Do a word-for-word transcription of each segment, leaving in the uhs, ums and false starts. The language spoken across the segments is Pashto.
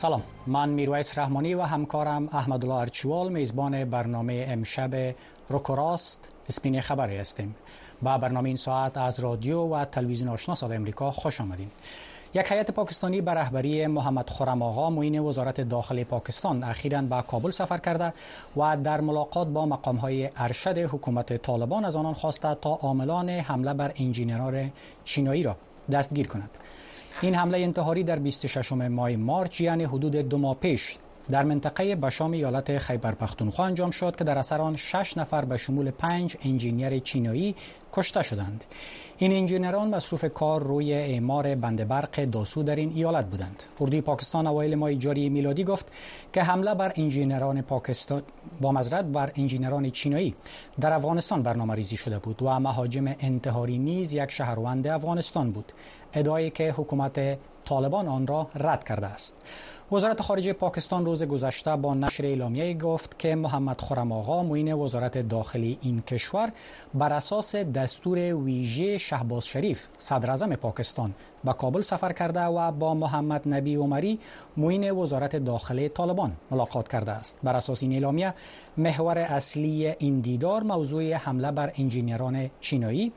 سلام، من میرویس رحمانی و همکارم احمد الله ارچوال میزبان برنامه امشب روکوراست اسپین خبری هستیم. با برنامه این ساعت از رادیو و تلویزیون آشنا صدای امریکا خوش آمدین. یک هیئت پاکستانی به رهبری محمد خرم آقا معین وزارت داخلی پاکستان اخیراً به کابل سفر کرده و در ملاقات با مقام‌های ارشد حکومت طالبان از آنان خواسته تا عاملان حمله بر انجینران چینایی را دستگیر کند. این حمله انتحاری در بیست و ششم ماه مارچ یعنی حدود دو ماه پیش در منطقه بشام ایالت خیبر پختونخوا انجام شد که در اثر آن شش نفر به شمول پنج انجینیر چینایی کشته شدند. این انجینران مصروف کار روی اعمار بند برق داسو در این ایالت بودند. اردوی پاکستان اوایل ماه جاری میلادی گفت که حمله بر انجینران پاکستان با مزرعه بر انجینران چینایی در افغانستان برنامه‌ریزی شده بود و مهاجم انتحاری نیز یک شهروند افغانستان بود، ادعایی که حکومت طالبان آن را رد کرده است. وزارت خارجه پاکستان روز گذشته با نشر اعلامیه گفت که محمد خرم آقا معین وزارت داخلی این کشور بر اساس دستور ویژه شهباز شریف صدر اعظم پاکستان به کابل سفر کرده و با محمد نبی عمری معین وزارت داخلی طالبان ملاقات کرده است. بر اساس این اعلامیه محور اصلی این دیدار موضوع حمله بر انجینران چینایی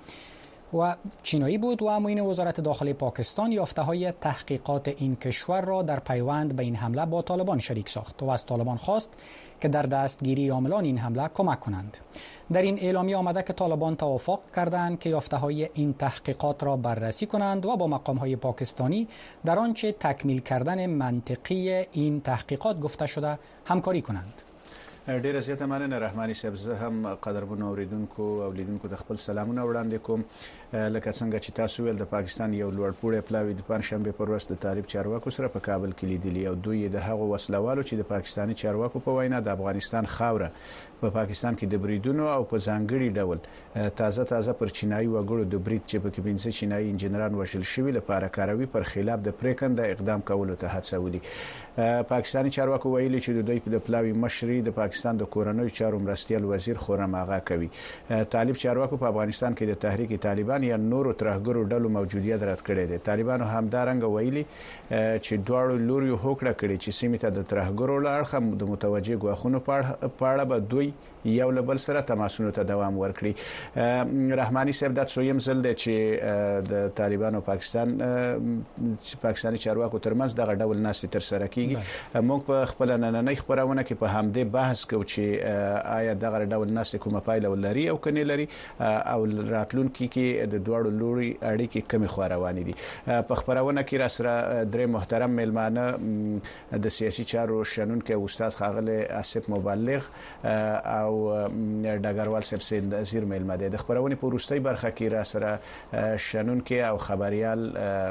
و چینایی بود و معین وزارت داخلی پاکستان یافته‌های تحقیقات این کشور را در پیوند به این حمله با طالبان شریک ساخت و از طالبان خواست که در دستگیری عاملان این حمله کمک کنند. در این اعلامیه آمده که طالبان توافق کردند که یافته‌های این تحقیقات را بررسی کنند و با مقام‌های پاکستانی در آنچه تکمیل کردن منطقی این تحقیقات گفته شده همکاری کنند. ډیره زیاته مننه رحماني صاحب. زه هم قدرمنو اوریدونکو او لیدونکو د خپل سلامونه وړاندې کوم. لکه څنګه چې تاسو ویل د پاکستان یو لوړپوړی پلاوی د پنځشنبه پر ورځ د طالب چارواکو سره په کابل کې لیدلی او دوی د هغو وسلوالو چې د پاکستاني چارواکو په وینا د افغانستان خاوره په پاکستان کې د بریدونو او په ځانګړي ډول تازه تازه پر چینایي وګړو د برید چې په کې پنځه چینایي انجنیران وژل شوي لپاره کاروي پر خلاف د پریکنده اقدام کولو ته هڅولي. پاکستاني چارواکو ویلي چې د دوی په پلاوی مشري د پاکستان د کورنیو چارو مرستیال وزیر خرم آقا کوي. طالب چارواکو په افغانستان کې د تحریک طالبان یا نورو ترهګرو ډلو موجودیت رد کړی دی. طالبانو همدارنګ ویلي چې دواړو لوريو هوکړه کړې چې سیمه ته د ترهګرو لارخه د متوجه غواخونو په اړه به دوی یو لبل سره تماسونو ته دوام ورکړي. رحماني صاحب د څویم زل دی چې د طالبانو پاکستان پاکستاني چارواکو ترمنځ دغه ډول ناستې تر سره کیږي. موږ په خپل نننۍ خبرونه کې په همدې بحث کوو چې آیا دغه ډول ناستې کومه پایله ولري او کني لري او راتلونکي کې د دوړو لوري اړیکې کمی خو روانې دي. په خبرونه کې را سره درې محترم ملمانه د سیاسي چارو شنونکو استاد خاغله اسف مبلغ او ډګروال صاحب سید زیر ملمه ده. د خبرونه په وروستۍ برخه کې را سره شنونکو او خبريال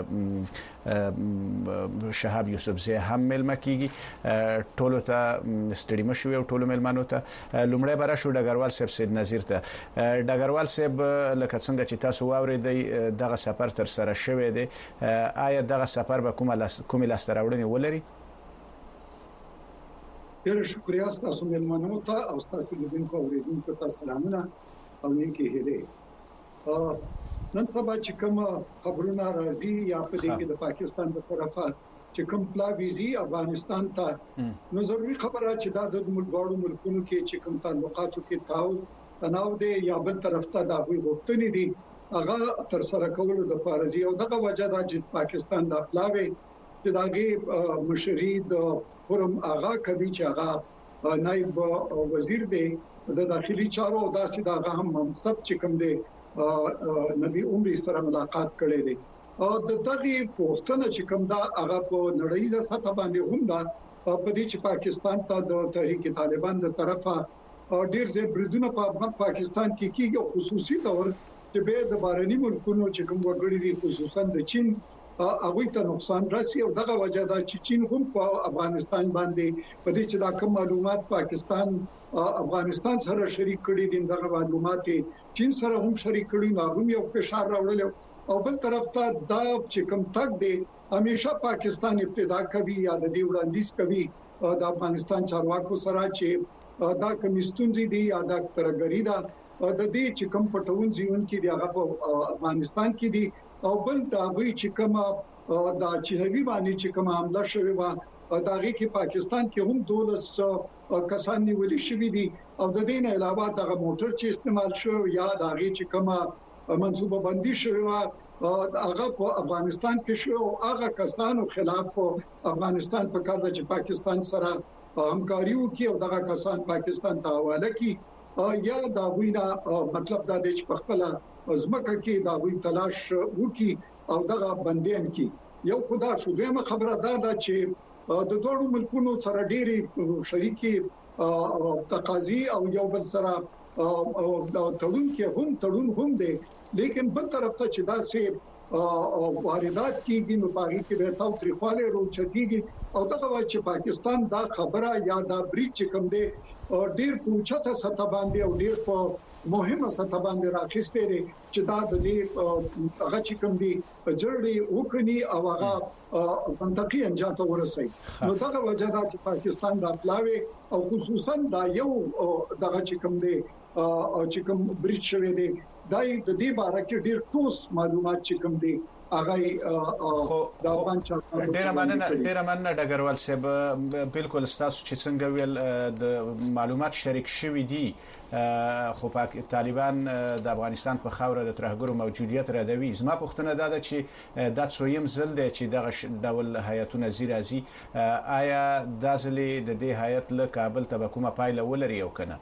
شهاب یوسفزی هم ملمه کیږي. ټولو ته ستړي مشوي او ټولو ملمانو ته لومړی بار شو ډګروال صاحب سید نذیر ته. ډګروال صاحب لکه څنګه چې تاسو واورېدئ دغه سفر تر سره شوی دی، آیا دغه سفر به کومه کومه لاسته راوړنې ولري؟ ډېر شکریه تاسو ملمنو ته او تاسو لیدونکو او اوریدونکو ته سلامونه او نیکی هیلې. نن سبا چې کوم خبرونه راځي یا په دې کې د پاکستان د طرفه چې کوم پلاوی افغانستان ته نو ضروري خبره چې دا د ملګرو ملکونو کې چې کوم تعلقاتو کې تاو تناو دی یا بل طرف ته دا وي غوښتنې دي هغه تر سره کولو د فارزي او دغه وجه دا چې پاکستان د پلاوی چې داګي مشري د خرم آقا کوي چې هغه نائب وزیر دی د داخلي چارو او داسې دغه هم منصب چې کوم دی نبی عمر سره ملاقات کړي دي او د دغه پوښتنه چې کوم دا هغه په نړیواله سطح باندې هم دا په دې چې پاکستان ته د تحریک طالبان د طرفه ډیر ځې بریدونه په پاکستان کې کیږي خصوصي تور چې به د بارني ملکونو چې کوم وګړي دي خصوصا د چین هغه ته نقصان راسي او دغه وجه دا چې چین هم په افغانستان باندې په دې چې دا کوم معلومات پاکستان افغانستان سره شریک کړي دي دغه معلومات چین سره هم شریک کړي نو هم یو فشار راوړل او بل طرف ته دا چې کوم تک دی همیشه پاکستان ابتدا کوي یا د دې وړاندیز کوي د افغانستان چارواکو سره چې دا کمیستونځي دي یا دا ترګری دا د دې چې کوم پټون ځون کې دی هغه په افغانستان کې دي او بل دا وی چې کوم دا چینوي باندې چې کوم حمله شوی و دغه کې پاکستان کې هم دولس کسان نیولې شوې دي او د دې نه علاوه دغه موټر چې استعمال شو یا دغه چې کومه منصوبه بندي شوی هغه په افغانستان کې شو او هغه کسانو خلاف افغانستان په کار چې پاکستان سره همکاري وکړي او دغه کسان پاکستان ته حواله کړي یا دا وینا مطلب دا دی چې په خپل ځمکه کې دا وی تلاش وکړي او دغه بندیان کې یو خدا شو دغه خبره دا ده چې د دوه ملکونو سره ډېری شریکي تقاضي او یو بل سره تړون کې هم تړون هم دی لیکن بل طرف ته چې دا سه واردات کیږي نو باغی کې به تاو تریخواله روچتيږي او دغه وایي چې پاکستان دا خبره یا دا بریچ کوم دی ډیر پوښتنه سطح باندې او ډیر په مهمه سطح باندې راخسته لري چې دا د دې هغه چې کوم دی جوړي وکني او هغه منطقي انجام ته ورسوي نو دغه وجه دا چې پاکستان دا پلاوي او خصوصا دا یو دغه چې کوم دی چې کوم بریچ شوی دی دای د دې باره کې ډیر ټوس معلومات چې کوم دي هغه د افغان چارواکو ډیر مننه ډیر مننه ډګروال صاحب بالکل تاسو چې څنګه ویل د معلومات شریک شوی دي خو پاک طالبان د افغانستان په خاوره د ترهګرو موجودیت ردوي زما پوښتنه دا ده چې د څویم زل دی چې دغه ډول هیئتونه زیرازي آیا د ځلې د دې هیئت له کابل ته کومه پایله ولري او کنه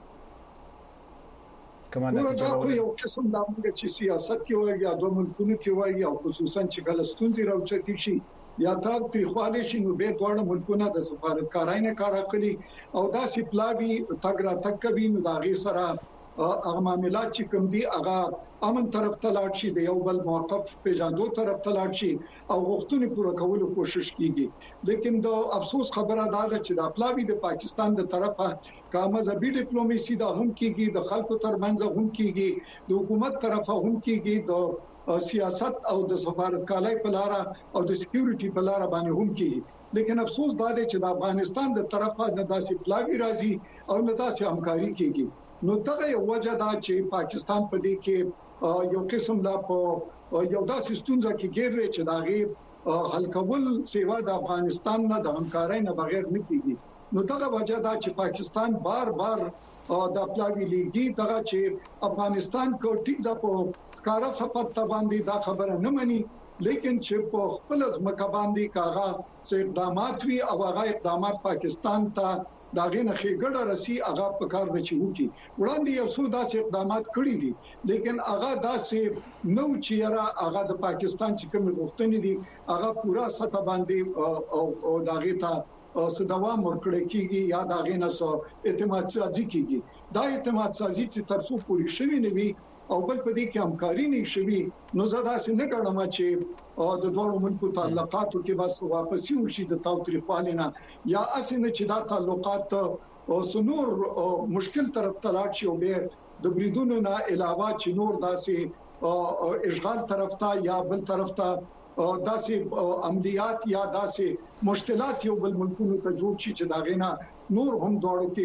کومه دا یو قسم د موږ چې سیاست کې وایي یا د ملکونو کې وایي او خصوصا چې ګلستونځي راوچتي شي یا تا تریخواله شي نو به ټول ملکونه د سفارتکارانه کار کوي او دا سی پلاوی تګرا تک کوي نو دا غي سره هغه معاملات چې کوم دي هغه امن طرف ته لاړ شي د یو بل موقف په جاندو طرف ته لاړ شي او غوښتنې پوره کولو کوشش کیږي لیکن د افسوس خبره دا ده چې د پلاوی د پاکستان د طرفه کومه ځبي ډیپلوماسي دا هم کیږي د خلکو ترمنځ هم کیږي د حکومت طرفه هم کیږي د سیاست او د سفارتکارۍ په لار او د سکیورټي په لار باندې هم کیږي لیکن افسوس دا دی چې د افغانستان د طرفه نه داسې پلاوی راځي او نه داسې همکاري کیږي نو دغه وجه دا چې پاکستان په دې کې یو قسم لا په یو داسې ستونزه کې ګرځي چې داغه حل کول سیوا د افغانستان نه د همکارۍ نه بغیر نه کیږي نو دغه وجه دا چې پاکستان بار بار د پلاوی لیګي دغه چې افغانستان کو ټیک د په کارا صفات باندې دا خبره نه مني لیکن چې په خپل ځمکه باندې کاغه چې اقدامات وی او هغه اقدامات پاکستان ته داغه نه خېګړه رسی هغه په کار د چي وکی وړاندې یو څو داسې اقدامات کړی دي لیکن هغه داسې نو چې را هغه د پاکستان چې کوم غوښتنې دي هغه پورا سطح باندې او داغه ته څه دوام ورکړی کیږي یا داغه نه سو اعتماد سازي کیږي دا اعتماد سازي چې تر څو پوری شوی نه وي او بل په دې کې همکاري نه شوي نو زدا سي نه ګڼم چې د دوه ملکو تعلقاتو کې بس واپسی وشي د تاوتریخوالي نه یا اسنه چې دا تعلقات او سنور مشکل طرف ته لاړ شي او به د بریدونو نه علاوه چې نور داسې اشغال طرف ته یا بل طرف ته داسې عملیات یا داسې مشکلات یو بل ملکونو ته جوړ شي چې دا غینا نور هم دوړو کې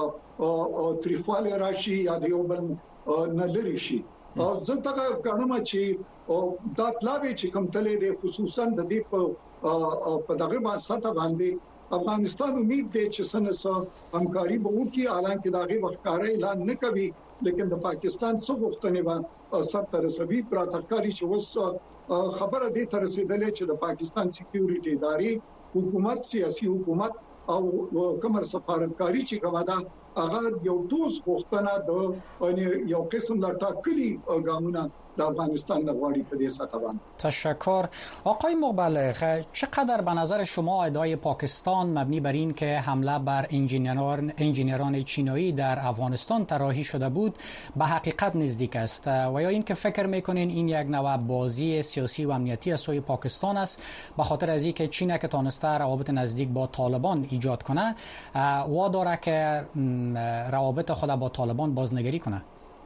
تاریخوالي راشي یا د یو بل نه لري شي او زه دا کوم چې دا پلاوی چې کوم تلې د خصوصا د دې په دغه باندې ساته باندې افغانستان امید دی چې سنسه همکاري به وکړي حالانکه دغه وختکاري اعلان نه کوي لیکن د پاکستان څو غوښتنې باندې ستر رسوي پراتکاري چې وس خبره دې تر رسیدلې چې د پاکستان سکیورټي ادارې حکومت سیاسي حکومت او کومر سفارتکاري چې کومه ده هغه یو دوز غوښتنه د یو قسم لا ټاکلي ګامونه د افغانستان لغواړي په دې سطح باندې. تشکر. آقای مبلغ، چقدر به نظر شما ادعای پاکستان مبنی بر این که حمله بر انجینران انجینران چینایی در افغانستان طراحی شده بود به حقیقت نزدیک است و یا اینکه فکر میکنین این یک نوع بازی سیاسی و امنیتی از سوی پاکستان است به خاطر از اینکه چین که تانسته روابط نزدیک با طالبان ایجاد کنه وا داره که روابط خود با طالبان بازنگری کنه؟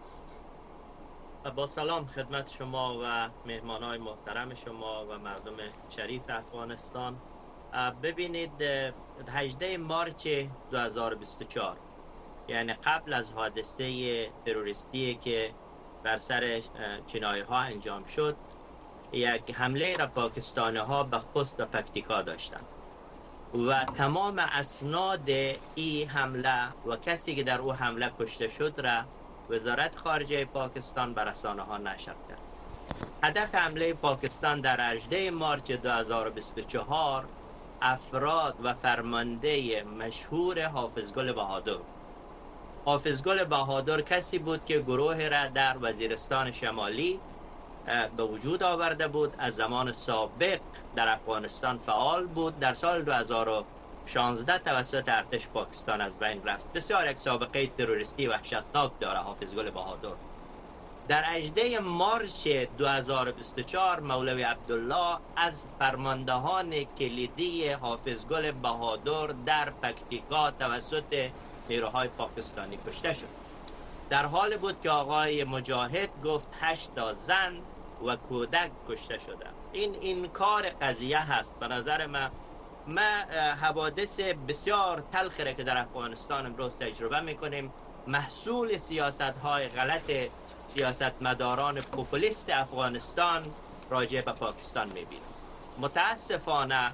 با سلام خدمت شما و مهمانای محترم شما و مردم شریف افغانستان. ببینید هجدهم مارس دو هزار و بیست و چهار یعنی قبل از حادثه تروریستی که بر سر چینایی ها انجام شد یک حمله را پاکستانی ها به خوست و پکتیکا داشتند و تمام اسناد این حمله و کسی که در او حمله کشته شد را وزارت خارجه پاکستان بر رسانه ها نشر کرد. هدف حمله پاکستان در هجدهم مارس دو هزار و بیست و چهار افراد و فرمانده مشهور حافظ گل بهادر. حافظ گل بهادر کسی بود که گروه را در وزیرستان شمالی به وجود آورده بود. از زمان سابق در افغانستان فعال بود. در سال دو هزار و شانزده توسط ارتش پاکستان از بین رفت. بسیار یک سابقه تروریستی وحشتناک داره حافظ گل بهادر. در هجدهم مارس دو هزار و بیست و چهار مولوی عبدالله از فرماندهان کلیدی حافظ گل بهادر در پکتیکا توسط نیروهای پاکستانی کشته شد. در حال بود که آقای مجاهد گفت هشت تا زن و کودک کشته شده. این انکار قضیه هست. به نظر من ما حوادث بسیار تلخی که در افغانستان امروز تجربه میکنیم محصول سیاست های غلط سیاستمداران پوپولیست افغانستان راجع به پاکستان میبینیم. متاسفانه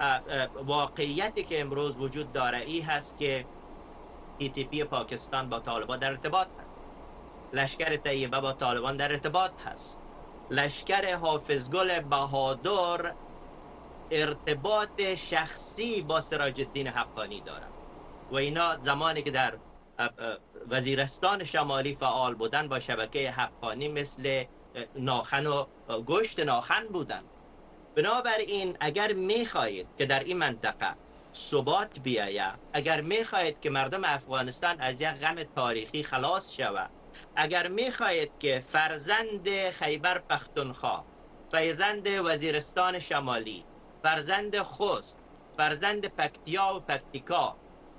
واقعیتی که امروز وجود داره ای هست که تی تی پی پاکستان با طالبان در ارتباط هست. لشکر طیبه با طالبان در ارتباط هست. لشکر حافظ گل بهادر ارتباط شخصی با سراج الدین حقانی داره و اینا زمانی که در وزیرستان شمالی فعال بودن با شبکه حقانی مثل ناخن و گوشت ناخن بودن. بنابراین اگر میخواهید که در این منطقه ثبات بیاید، اگر میخواهید که مردم افغانستان از یک غم تاریخی خلاص شود، اگر میخواهید که فرزند خیبر پختونخوا، فرزند وزیرستان شمالی، فرزند خوست، فرزند پکتیا و پکتیکا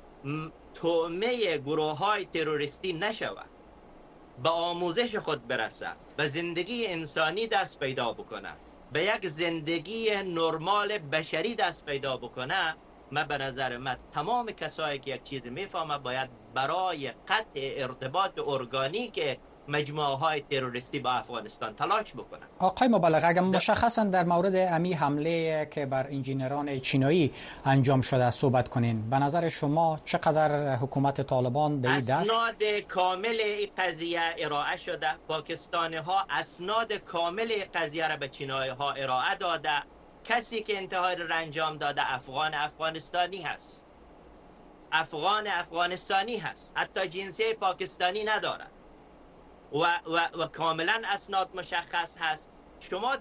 طعمه گروه های تروریستی نشود، به آموزش خود برسه، به زندگی انسانی دست پیدا بکنه، به یک زندگی نرمال بشری دست پیدا بکنه، من به نظر من تمام کسایی که یک چیز میفهمه باید برای قطع ارتباط ارگانیک مجموعه های تروریستی با افغانستان تلاش بکنن. آقای مبلغ، اگر مشخصا در مورد امی حمله که بر انجینران چینایی انجام شده صحبت کنین، به نظر شما چقدر حکومت طالبان به این دست؟ اسناد کامل این قضیه ارائه شده. پاکستانی ها اسناد کامل قضیه را به چینایی ها ارائه داده. کسی که انتحار را انجام داده افغان افغانستانی هست. افغان افغانستانی هست. حتی جنسیت پاکستانی نداره. و, و, و کاملا اسناد مشخص هست. شما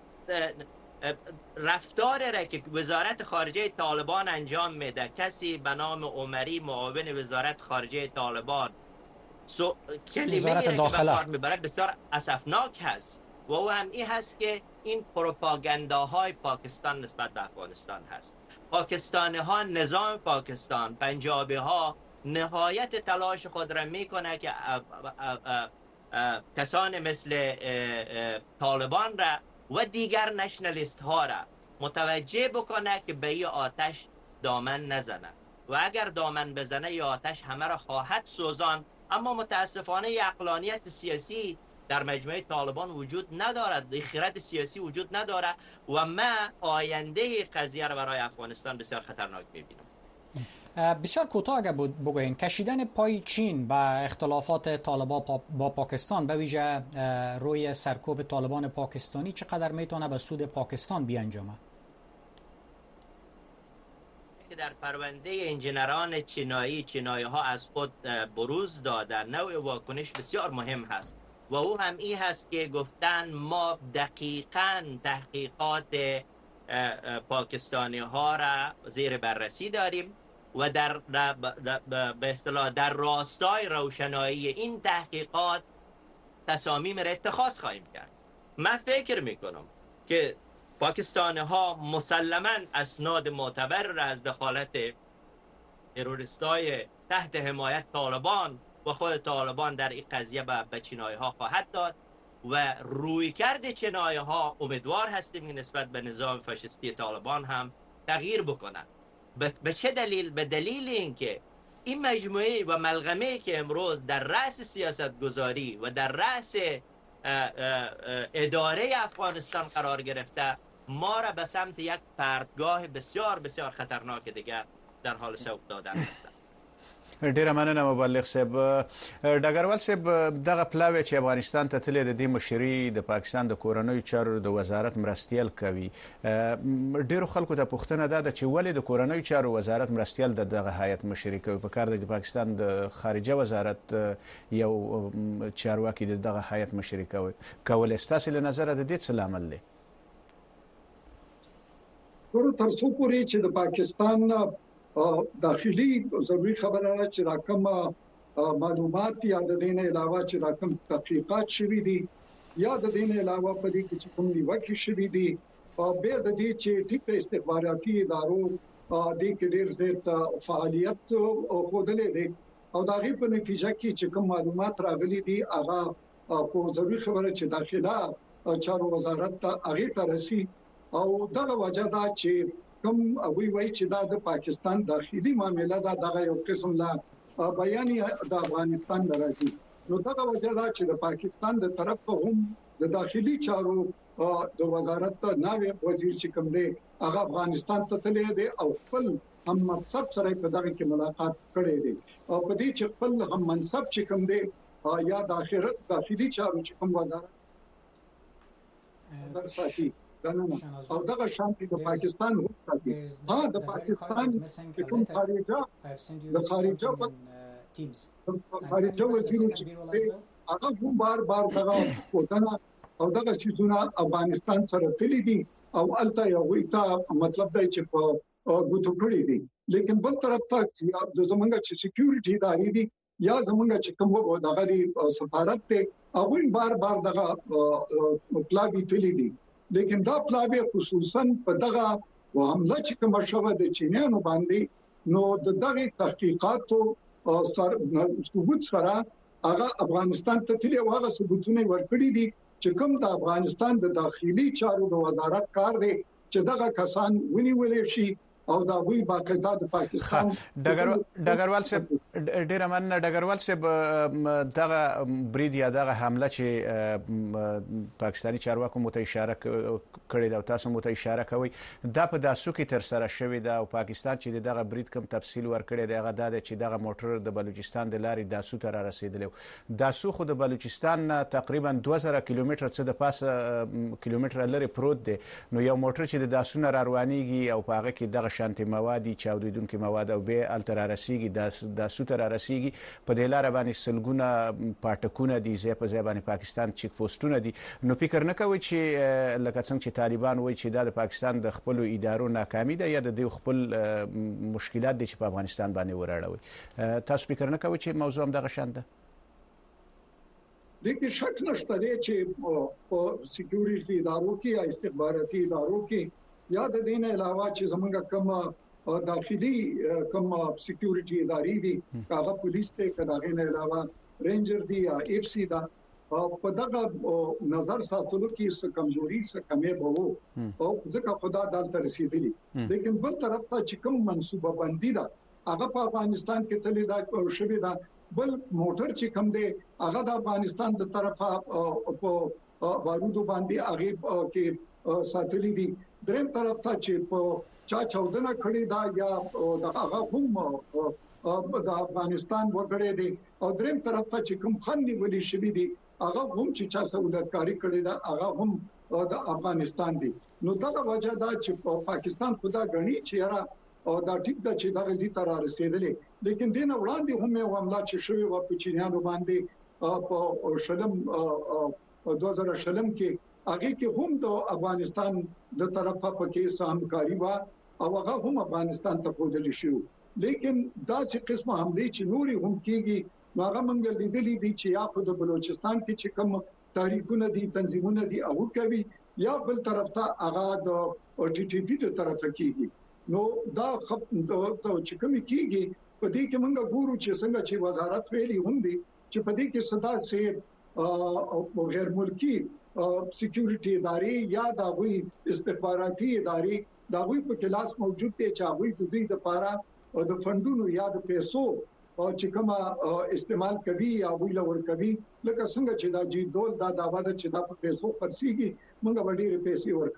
رفتار را که وزارت خارجه طالبان انجام میده، کسی به نام عمری معاون وزارت خارجه طالبان سو... کلمه را که به کار میبره بسیار اسفناک هست و او هم این هست که این پروپاگانداهای پاکستان نسبت به افغانستان هست. پاکستانی ها، نظام پاکستان، پنجابی ها نهایت تلاش خود را میکنه که ا... ا... ا... کسان مثل طالبان را و دیگر نشنالیست ها را متوجه بکنه که به این آتش دامن نزنه و اگر دامن بزنه این آتش همه را خواهد سوزان. اما متاسفانه عقلانیت سیاسی در مجموعه طالبان وجود ندارد، خرد سیاسی وجود نداره و ما آینده قضیه را برای افغانستان بسیار خطرناک میبینم. بسیار کوتاه اگر بگوین، کشیدن پای چین به اختلافات طالبان با پاکستان به ویژه روی سرکوب طالبان پاکستانی چقدر میتونه به سود پاکستان بیانجامه؟ که در پرونده انجینران چینایی چینایی ها از خود بروز دادن، نوع واکنش بسیار مهم هست و او هم این هست که گفتن ما دقیقاً تحقیقات پاکستانی ها را زیر بررسی داریم و در به اصطلاح در راستای روشنایی این تحقیقات تصامیم را اتخاذ خواهیم کرد. من فکر میکنم که پاکستانی ها مسلماً اسناد معتبر را از دخالت تروریستای تحت حمایت طالبان و خود طالبان در این قضیه به چینایی ها خواهد داد و رویکرد چینایی ها امیدوار هستیم که نسبت به نظام فاشیستی طالبان هم تغییر بکنند. به چه دلیل؟ به دلیل اینکه این مجموعه و ملغمه که امروز در رأس سیاست گذاری و در رأس اداره افغانستان قرار گرفته ما را به سمت یک پرتگاه بسیار بسیار خطرناک دیگر در حال سوق دادن هستند. ډیره مننه مبلغ صاحب. ډګروال صاحب دغه پلاوی چې افغانستان ته تللی د دې مشري د پاکستان د کورنیو چارو د وزارت مرستیال کوي. ډیرو خلکو ته پوښتنه ده چې ولې د کورنیو چارو وزارت مرستیال د دغه هیئت مشري کوي؟ په کار د پاکستان د خارجه وزارت یو چارواکي د دغه هیئت مشري کوي. کول ستاسو له نظر د دې څه لامل دی؟ ورته تر څو پورې چې د پاکستان داخلي ضروري خبره ده چې راکم معلومات یا د دین علاوه چې راکم تحقیقات شوي دي یا د دین علاوه په دې کې چې کوم نیوکې شوي دي او به د دې چې ټیک استخباراتي ادارو د کې ډېر زیات فعالیت خوندلې دي او دا غي په نتیجه کې چې کوم معلومات راغلي دي هغه په ضروري خبره چې داخله چارو وزارت ته هغه ترسي او دغه وجه دا چې کوم وی وی چې دا د پاکستان داخلي معاملې دا دغه یو قسم لا بیان د افغانستان راځي. نو دغه وجه دا چې د پاکستان د طرف هم د داخلي چارو د وزارت نائب وزیر چې کوم دی هغه افغانستان ته تللی دی او خپل هم منصب سره په دغه کې ملاقات کړی دی او په دې چې خپل هم منصب چې کوم دی یا د اخرت داخلي چارو چې کوم وزارت درساتي او دغه شانتي د پاکستان حکومت ها د پاکستان کوم خارجه د خارجه په خارجه وزیر چې هغه هم بار بار دغه وطن او دغه سيزونه افغانستان سره تللی دي او الته یو ویتا مطلب دی چې په ګوتو کړی دي. لیکن بل طرف ته د زمونږ چې سکیورټي ادارې دي یا زمونږ چې کوم دغه دی سفارت ته هغه بار بار دغه پلاوی تللی دي. لیکن دا پلاوی خصوصا په دغه حمله چې کوم شوه د چینیانو باندې نو د دغه تحقیقاتو ثبوت سره هغه افغانستان ته تللی او هغه ثبوتونه ورکړي دي چې کوم د افغانستان د داخلي چارو د وزارت کار دی چې دغه کسان ونیول شي او دا وی باقاعده د پاکستان ډګروال صاحب ډیر مننه. ډګروال صاحب دغه برید یا دغه حمله چې پاکستاني چارواکو مو ته اشاره کړې ده او تاسو مو ته اشاره کوي دا په داسو کې تر سره شوې ده او پاکستان چې دغه برید کوم تفصیل ورکړي دی هغه دا چې دغه موټر د بلوچستان د لارې داسو ته را رسیدلی. داسو خو د بلوچستان تقریبا دوه زره کیلومتر څخه د پاسه کیلومتر لري پروت دی. نو یو موټر چې د داسو نه روانيږي او په هغه کې دغه شانتي مواد چاودیدونکو مواد او به الترا رسیږي د سوتر رسیږي په د لار باندې سلګونه پټکونه دي زه په ځای باندې پاکستان چیک پوسټونه دي. نو فکر نه کوي چې لکه څنګه چې طالبان وایي چې د پاکستان د خپل ادارو ناکامي ده یا د خپل مشکلات دي چې په افغانستان باندې وراړوي؟ تاسو فکر نه کوي چې موضوع هم دغه شان ده؟ دغه شک نشته دی چې په سکیورټي ادارو کې یا استخباراتي ادارو کې یا د دین علاوه چې زمونږ کوم داخلي کوم سکیورټي ادارې دي هغه پولیس ته کداغې نه علاوه رینجر دي یا اف سی دا په دغه نظر ساتلو کې څه کمزوري څه کمې به وو او ځکه خدا دالته رسیدلی. لیکن بل طرف ته چې کوم منصوبه بندي ده هغه په افغانستان کې تللی دا شوی دا بل موټر چې کوم دی هغه د افغانستان د طرفه په بارودو باندې هغه کې ساتلی دي. دریم طرف ته چې په چا چودنه کړی دا یا د هغه هم د افغانستان وګړي دي او دریم طرف ته چې کوم خندي ولي شوی دي هغه هم چې چا سعودتکاری کړی دا هغه هم د افغانستان دي. نو دغه وجه دا چې پاکستان خدا غني چې را او دا ټیک دا چې دا غزي تر رسیدلې. لیکن دین وړاندې هم یو حمله چې شوی و په چینیانو باندې په شلم دوه زره شلم کې هغه کې هم د افغانستان د طرفه پکې همکاري وا او هغه هم افغانستان ته ودل شو. لیکن دا چې قسمه حمله چې نوري هم کیږي هغه مونږ لیدلې دي چې یا په بلوچستان کې چې کوم تاریخونه دي تنظیمونه دي او کوي یا بل طرف ته هغه د او ټي ټي پی د طرفه کیږي. نو دا خپ د چې کوم کیږي په دې کې مونږ ګورو چې څنګه چې وزارت ویلي هم دي چې په دې کې صدا سي او غیر ملکی سکیورټي ادارې یا د وی استخباراتي ادارې دا وی په کلاس موجود دي چې هغه د دې لپاره د فندونو یا د پیسو او چې کومه استعمال کوي یا وی لور کوي لکه څنګه چې دا جی دول دا داوا ده چې دا په پیسو خرڅيږي موږ وړي پیسې ورکو.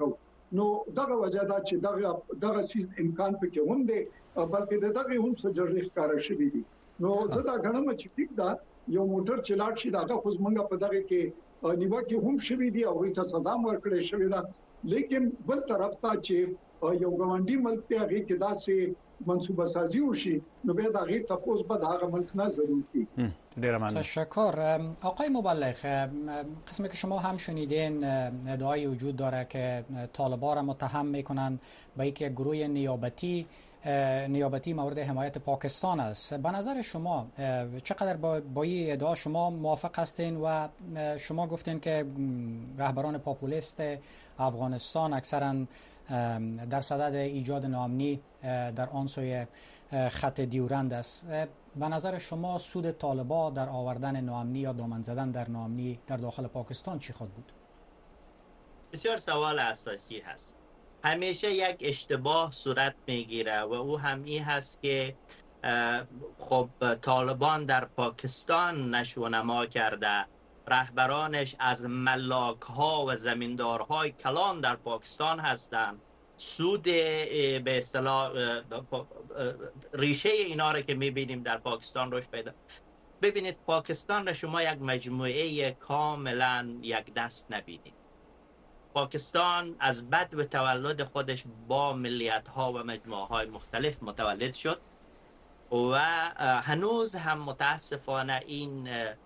نو دغه وجه دا چې دغه دغه سیس امکان پکې هم دی بلکې دغه هم څه جوړښت کار شوی دی. نو زه دا غنم چې ټیک دا یو موټر چلاټ شي دا خو زمونږ په دغه کې نیوکه هم شوی دی او ته سزا ورکړې شوی دا، لیکن بل طرف ته چې یو ګاونډي ملک ته هغه کې دا سه منصوبه سازی وشي نو به دا غي تاسو به دا ملک نه ضروري کی. ډیر ممنون. تشکر. آقای مبلغ، قسمی که شما هم شنیدین ادعای وجود داره که طالبان را متهم میکنن به اینکه گروه نیابتی نیابتی مورد حمایت پاکستان است. به نظر شما چقدر با, با این ادعا شما موافق هستین و شما گفتین که رهبران پاپولیست افغانستان اکثرا در صدد ایجاد ناامنی در آن سوی خط دیورند است. به نظر شما سود طالبان در آوردن ناامنی یا دامن زدن در ناامنی در داخل پاکستان چی خود بود؟ بسیار سوال اساسی هست. همیشه یک اشتباه صورت میگیره و او هم این هست که خب طالبان در پاکستان نشو و نما کرده، رهبرانش از ملاک ها و زمیندارهای کلان در پاکستان هستند. سود به اصطلاح ریشه اینا رو که میبینیم در پاکستان روش پیدا. ببینید پاکستان را شما یک مجموعه کاملا یک دست نبینید. پاکستان از بد و تولد خودش با ملیت ها و مجموعه های مختلف متولد شد و هنوز هم متاسفانه این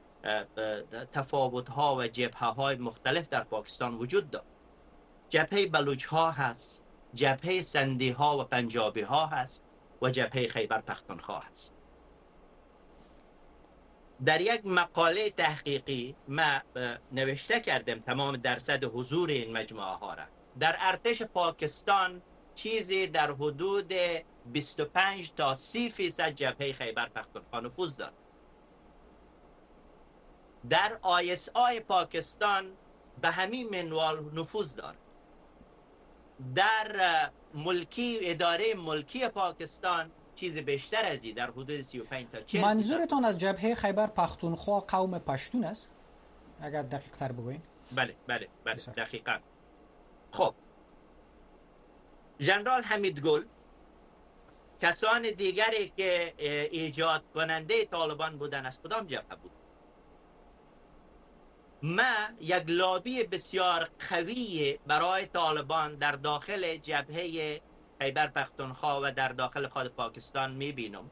تفاوت ها و جبهه های مختلف در پاکستان وجود دارد. جبهه بلوچ ها هست، جبهه سندی ها و پنجابی ها هست و جبهه خیبر پختونخوا هست. در یک مقاله تحقیقی ما نوشته کردم تمام درصد حضور این مجموعه ها را. در ارتش پاکستان چیزی در حدود بیست و پنج تا سی فیصد جبهه خیبر پختونخوا نفوذ دارد. در آی اس آی پاکستان به همین منوال نفوذ دارد. در ملکی اداره ملکی پاکستان چیز بیشتر از این در حدود سی و پنج تا چهل. منظورتان از جبهه خیبر پختونخوا قوم پشتون است؟ اگر دقیق تر بگوین. بله بله بله دقیقاً. خب ژنرال حمیدگل، کسان دیگری که ایجاد کننده طالبان بودن از کدام جبهه بود؟ ما یک لابی بسیار قوی برای طالبان در داخل جبهه خیبر پختونخوا و در داخل خود پاکستان میبینم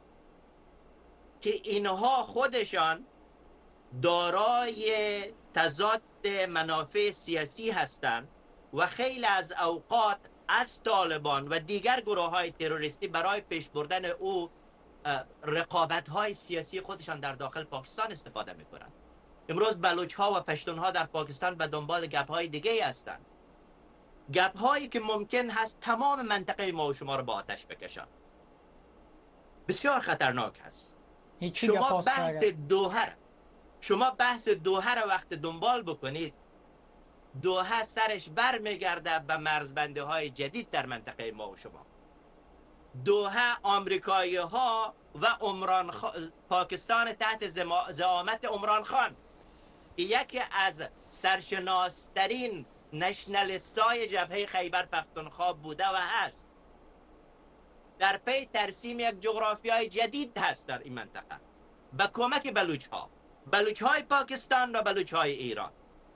که اینها خودشان دارای تضاد منافع سیاسی هستند و خیلی از اوقات از طالبان و دیگر گروه های تروریستی برای پیش بردن او رقابت های سیاسی خودشان در داخل پاکستان استفاده میکنند. امروز بلوچ ها و پشتون ها در پاکستان به دنبال گپ های دیگه هستند، گپ هایی که ممکن هست تمام منطقه ما و شما رو با آتش بکشن. بسیار خطرناک هست. شما بحث دوحه شما بحث دوحه رو وقت دنبال بکنید، دوحه سرش بر میگرده به مرزبنده های جدید در منطقه ما و شما. دوحه آمریکایی ها و عمران خ... پاکستان تحت زعامت عمران خان، یکی از سرشناسترین نشنالیستای جبهه خیبر پختونخوا بوده و هست، در پی ترسیم یک جغرافیای جدید هست در این منطقه با کمک بلوچ ها بلوچ های پاکستان و بلوچ های ایران.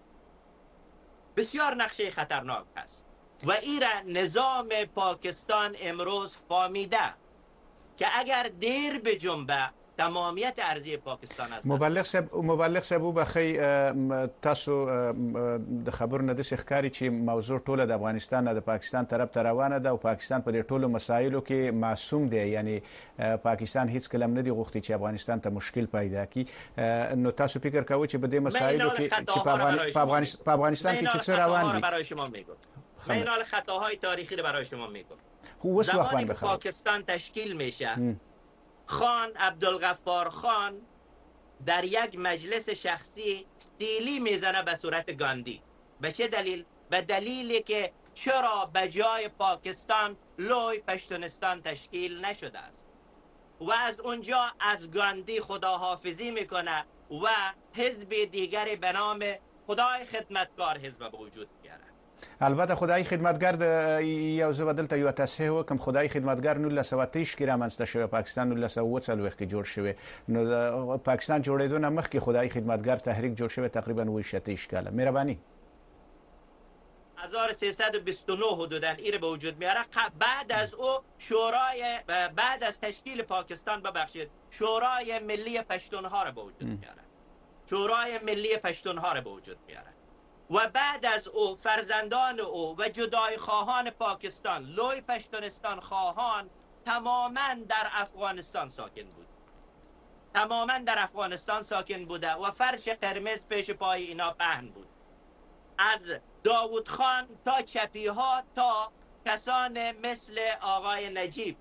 بسیار نقشه خطرناک هست و ایران نظام پاکستان امروز فهمیده که اگر دیر به جنبه تمامیت ارضی پاکستان است. مبلغ صاحب مبلغ صاحب بخی تاسو د خبر نه د ښکاری چې موضوع ټوله د افغانستان نه د پاکستان طرف ته روانه ده او پاکستان په دې ټولو مسایلو کې معصوم دی، یعنی پاکستان هیڅ کلم نه دی غوښتي چې افغانستان ته مشکل پیدا کړي. نو تاسو فکر کوئ چې په دې مسایلو کې چې په افغانستان کې چې څه روان دي؟ برای شما میگم من این حال خطاهای تاریخی رو برای شما میگم. زمانی که پاکستان تشکیل میشه، خان عبدالغفار خان در یک مجلس شخصی استیلی میزنه به صورت گاندی. به چه دلیل؟ به دلیلی که چرا به جای پاکستان لوی پشتونستان تشکیل نشده است و از اونجا از گاندی خداحافظی میکنه و حزب دیگری به نام خدای خدمتکار حزب به وجود میاره. البته خدای خدمتګر د یو ځل بدلته یو تصحیح وکم خدای خدمتګر نو نولس سوه اته ویشت کې رامنځته شوی پاکستان نولس سوه اوه څلوېښت کې جوړ شوی نو د پاکستان جوړېدو نه مخکې خدای خدمتګر تحریک جوړ شوی تقریبا اوه شتیش کاله. مهربانی هزار و سیصد و بیست و نه حدوداً این به وجود میاره. بعد از او شورای بعد از تشکیل پاکستان ببخشید شورای ملی پشتونها را به وجود میاره. شورای ملی پشتونها را به وجود میاره و بعد از او فرزندان او و جدای خواهان پاکستان لوی پشتونستان خواهان تماما در افغانستان ساکن بود. تماما در افغانستان ساکن بوده و فرش قرمز پیش پای اینا پهن بود. از داوود خان تا چپی ها تا کسان مثل آقای نجیب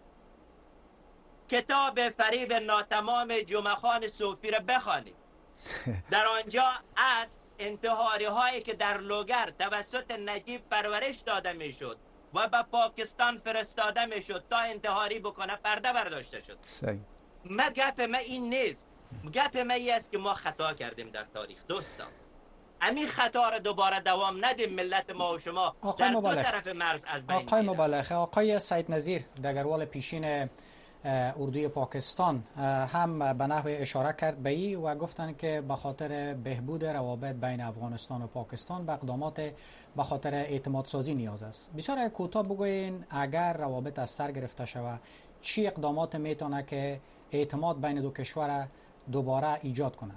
کتاب فریب ناتمام جمعه خان صوفی را بخوانید. در آنجا از انتحاری هایی که در لوگر توسط نجیب پرورش داده می شد و به پاکستان فرستاده می شد تا انتحاری بکنه پرده برداشته شد. ما گپ ما این نیست. گپ ما این است که ما خطا کردیم در تاریخ دوستان. همین خطا را دوباره دوام ندیم. ملت ما و شما در دو طرف مرز از بین آقای مبالغه آقای سید نظیر دگروال پیشین اردوی پاکستان هم به نحو اشاره کرد به ای و گفتن که به خاطر بهبود روابط بین افغانستان و پاکستان به اقدامات به خاطر اعتماد سازی نیاز است. بسیار کوتاه بگوین اگر روابط از سر گرفته شود چی اقدامات میتونه که اعتماد بین دو کشور دوباره ایجاد کنه؟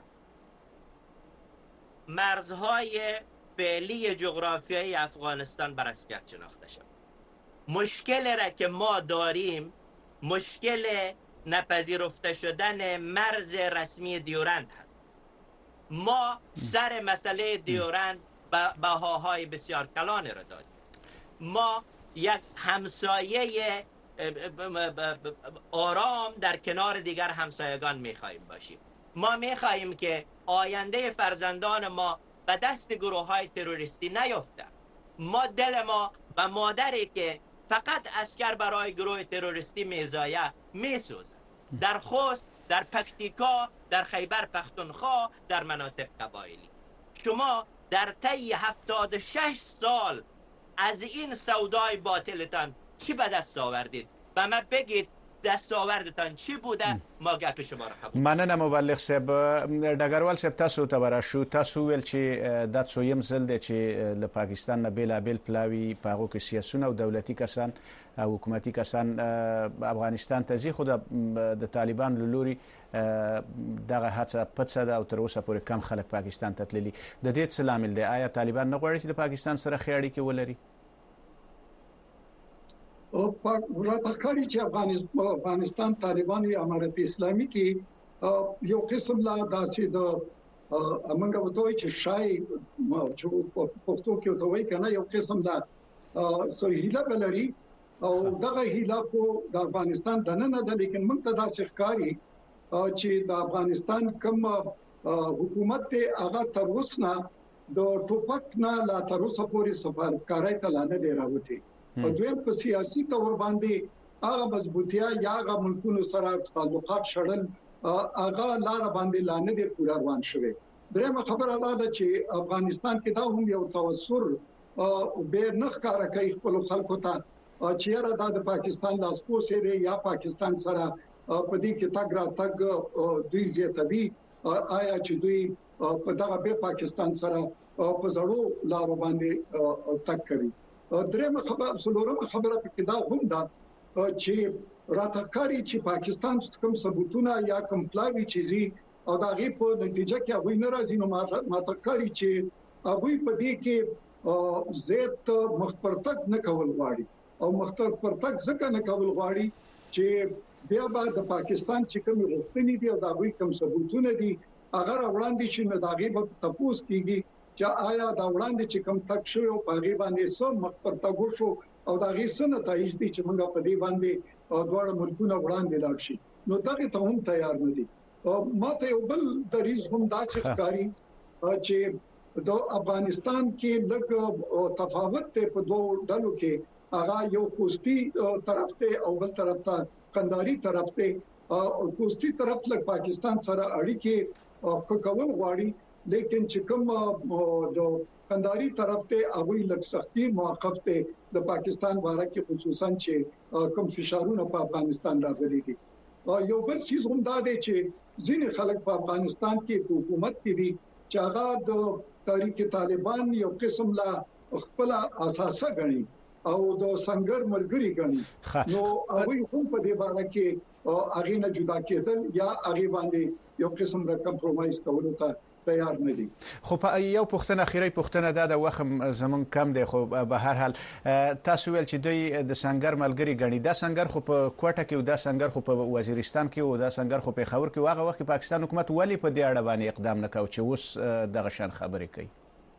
مرزهای فعلی جغرافیایی افغانستان بر اسکر شناخته شد. مشکل را که ما داریم مشکل نپذیرفته شدن مرز رسمی دیورند هست. ما سر مسئله دیورند بهاهای بسیار کلانی را داریم. ما یک همسایه آرام در کنار دیگر همسایگان می‌خواهیم باشیم. ما می‌خواهیم که آینده فرزندان ما به دست گروه‌های تروریستی نیفته. ما دل ما و مادری که فقط اسکر برای گروه تروریستی میزایه میسوزه. در خوست، در پکتیکا، در خیبر پختونخوا، در مناطق قبایلی. شما در طی هفتاد و شش سال از این سودای باطلتان چی به دست آوردید؟ و ما بگید دستاوردتان چی بوده ما گپ شما را قبول. مننه مبلغ صاحب. ډګروال صاحب تاسو ته براشو تاسو ویل چې د څویم ځل دی چې له پاکستان نه بیلابیل پلاوي په هغو کې سیاسونه او دولتي کسان او حکومتي کسان افغانستان ته ځي خو د طالبان له لوري دغه هڅه پڅه ده او تر اوسه پورې کم خلک پاکستان ته تللي. د دې څه لامل دی؟ آیا طالبان نه غواړي چې د پاکستان سره ښې اړیکې ولري؟ او راتخکاری چې افغانستان طالبان یا امارت اسلامي کې یو قسم لا داسې د امنګ وته چې شای چې پښتو کې وته وای کنه یو قسم لا سهیله بلري او دغه هیله کو د افغانستان دنه نه، لیکن موږ ته داسې ښکاری چې د افغانستان کوم حکومت ته هغه تر اوسه نه د ټوپک نه لا تر اوسه پورې سفارتکارۍ ته لاندې دی راوتی. په دویم په سیاسي تور باندې هغه مضبوطیا یا هغه ملکونو سره تعلقات شړل هغه لار باندې لاندې دی پورا روان شوی. درېمه خبره ده چې افغانستان کې دا هم یو توسر به نه ښکارا کوي خپل خلکو ته چې را د پاکستان لاسپوسې دی یا پاکستان سره په دې کې تګ را تګ دوی زیاتوي. آیا چې دوی په دغه به پاکستان سره په زړو لار باندې تګ کوي. درېمه خبره څلورمه خبره په کې دا هم ده چې راتکاری چې پاکستان کوم ثبوتونه یا کوم پلاوی چیزي او دا غي په نتیجه کې هغه نه راځي نو ماتکاری چې هغه په دې کې زیات مخپرتک نه کول غواړي او مخپرتک ځکه نه کول غواړي چې بیا به د پاکستان چې کوم غوښتنې دي او دا غي کوم ثبوتونه دي هغه وړاندې شي نو دا غي په تاسو کېږي چې آیا دا وړاندې چې کوم تک شو او په غي باندې سم مخپرتک شو او دا غي سن تایید دي چې موږ په دې باندې دواړه ملکونه وړاندې لاړ شي نو دغه ته هم تیار نه دي. ماته یو بل دریز هم دا ښکاری چې د افغانستان کې لږ تفاوت ته په دوه ډلو کې هغه یو کوستی طرف ته او بل طرف ته قنداري طرف ته او کوستی طرف له پاکستان سره اړیکې کول غواړي لیکن چې کوم د کندهاري طرف ته هغه لږ سختي موقف ته د پاکستان باره کې خصوصا چې کوم فشارونه په افغانستان راغلي دي. یو بل څه هم دا دی چې ځینې خلک په افغانستان کې حکومت کې دي چې هغه د تحریک طالبان یو قسم لا خپل اساسه غني او د سنگر ملګری غني، نو هغه هم په دې باندې کې هغه نه جدا کېدل یا هغه باندې یو قسم د کمپرمایز کولو ته تیار نه دي. خو په یو پښتنه اخیری پښتنه دا د وخم زمون کم دی، خو به هر حال تاسو ویل چې دوی د سنگر ملګری غني. دا سنگر خو په کوټه کې او دا سنگر خو په وزیرستان کې او دا سنگر خو په خاور کې واغه وخت پاکستان حکومت ولی په دې اړه باندې اقدام نه کاوه چې اوس دغه شان خبرې کوي؟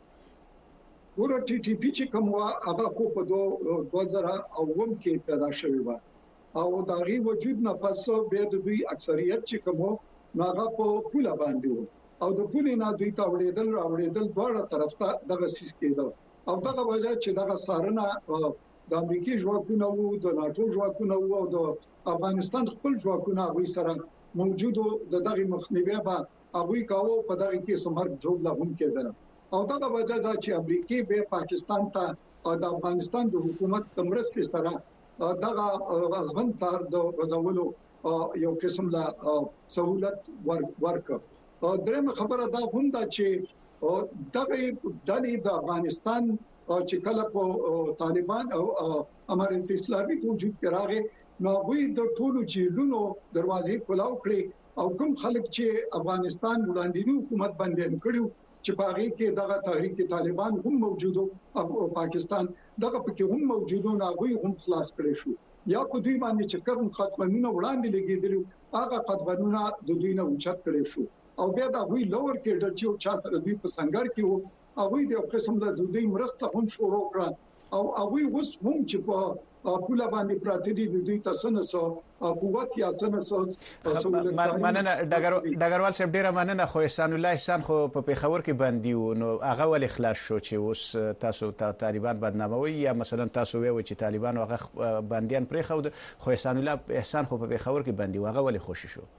ګوره ټي ټي پی چې کوم وا هغه خو په دوه زره اووه کې پیدا شوی و او دا غي وجود نه پس به د دوی اکثریت چې کوم هغه په پوله باندې و او د پولې نه دوی ته وړېدل راوړېدل دواړه طرف ته دغه سیس کېدل او دغه وجه چې دغه سارنه د امریکای ځواکونه وو، د ناتو ځواکونه وو او د افغانستان خپل ځواکونه وي سره موجودو د دغه مخنیوي به هغه کاوه په دغه کې سمر جوړ لهم کېدل او دغه وجه دا چې امریکای به پاکستان ته د افغانستان د حکومت تمرستې سره دغه ازمن تار د غزولو یو قسم لا سہولت ورک. درېمه خبره دا هم ده چې دغه ډلې د افغانستان چې کله په طالبان او امارت اسلامي وجود کې راغی نو دوی د ټولو جیلونو دروازې کلاو کړې او کوم خلک چې افغانستان وړاندې حکومت باندې کړیو چې باغې کې دغه تحریک طالبان هم موجودو او پاکستان دغه پکې هم موجودو نه وي هم خلاص کړی شو یا په دوی باندې چې کوم خطرونه وړاندې لګیدل هغه خطرونه د دوی نه اوچت کړی شو او بیا دا وی لوور کېدل چې چا سره دوی په څنګه کې وو او د قسم د دوی مرسته هم شروع کړه او هغه اوس هم چې په پوله باندې پراته دي دوی تاسو نه سو قوت یا سنسو مننه ډګروال صاحب ډیره مننه. خو احسان الله احسان خو په پیښور کې باندې و نو هغه ول اخلاص شو چې اوس تاسو ته طالبان بدناموي یا مثلا تاسو وی چې طالبان هغه باندیان پرې خو خو احسان الله احسان خو په پیښور کې باندې هغه ول خوشی شو.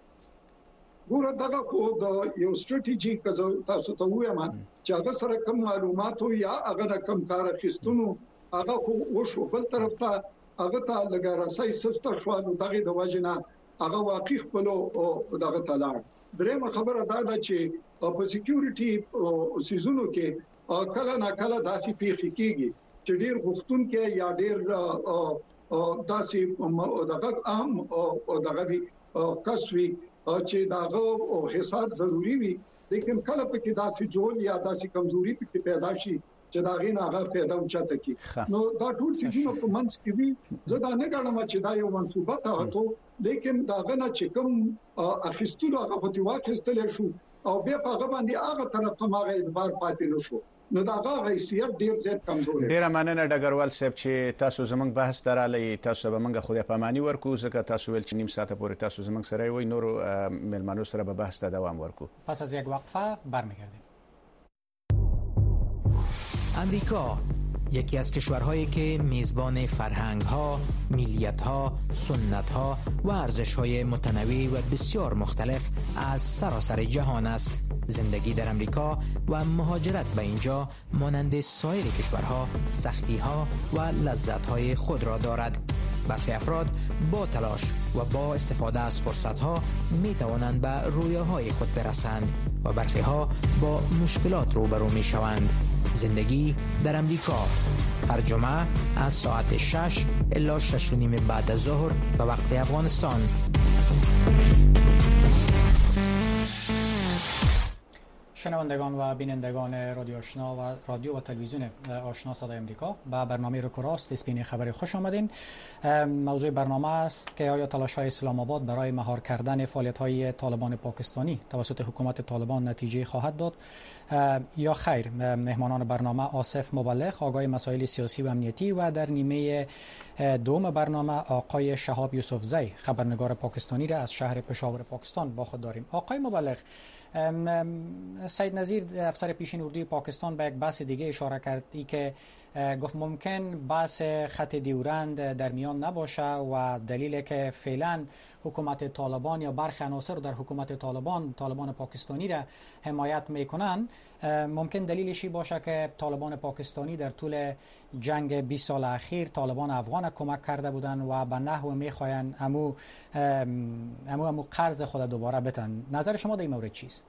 ګوره دغه خو د یو ستراتیژیک تاسو ته وایم چې هغه سره کوم معلومات یا هغه کوم کار اخیستونو هغه خو وشو بل طرف ته هغه ته لګارسای سسته شو نو دغه د وجنه هغه واقع خپل دغه تلاړ. درېمه خبره دا ده چې په سکیورټي سيزونو کې کله نه کله داسې پیښې کیږي چې ډیر غوښتون کې یا ډیر داسې دغه عام او دغه کسوي چې داغه حساب ضروری وي لیکن کله په کې داسې جوړ یا داسې کمزوري په پیدا شي چې داغه نه هغه پیدا اوچاته کی نو دا ټول څه په منځ کې وي زدا نه غواړم چې دا یو منصوبه ته لیکن داغه نه چې کوم اخیستلو هغه په واقعستل شو او بیا په هغه باندې هغه طرف ته ماغه اعتبار پاتې نشو نو داغه حیثیت ډیر زیات کمزور دی. ډیر مننه ډګروال صاحب چې تاسو زمنګ بحث درالې تاسو به موږ خو د پامانی ورکو ځکه تاسو ول چې نیم ساعت پورې تاسو زمنګ سره وي نور ملمنو سره به بحث ته دوام ورکو. پس از یک وقفه برمیگردیم. امریکا یکی از کشورهایی که میزبان فرهنگ‌ها، ملیت‌ها، سنت‌ها و ارزش‌های متنوع و بسیار مختلف از سراسر جهان است. زندگی در امریکا و مهاجرت به اینجا مانند سایر کشورها سختی‌ها و لذت‌های خود را دارد. برخی افراد با تلاش و با استفاده از فرصت‌ها می‌توانند به رویاهای خود برسند و برخی‌ها با مشکلات روبرو می‌شوند. زندگی در امریکا هر جمعه از ساعت شش الی شش و نیم بعد از ظهر به وقت افغانستان. شنوندگان و بینندگان رادیو آشنا و رادیو و تلویزیون آشنا صدای امریکا به برنامه روک و راست اسپین خبری خوش آمدین. موضوع برنامه است که آیا تلاش‌های اسلام آباد برای مهار کردن فعالیت‌های طالبان پاکستانی توسط حکومت طالبان نتیجه خواهد داد یا خیر. مهمانان برنامه آصف مبلغ آگاه مسائل سیاسی و امنیتی و در نیمه دوم برنامه آقای شهاب یوسفزی خبرنگار پاکستانی را از شهر پشاور پاکستان با خود داریم. آقای مبلغ، سید نظیر افسر پیشین اردوی پاکستان به یک بحث دیگه اشاره کرد ای که گفت ممکن بحث خط دیورند در میان نباشه و دلیلی که فعلا حکومت طالبان یا برخی عناصر در حکومت طالبان طالبان پاکستانی را حمایت میکنن، ممکن دلیلشی باشه که طالبان پاکستانی در طول جنگ بیست سال اخیر طالبان افغان کمک کرده بودن و به نحو میخواین امو امو امو قرض خود دوباره بتن. نظر شما در این مورد چیست؟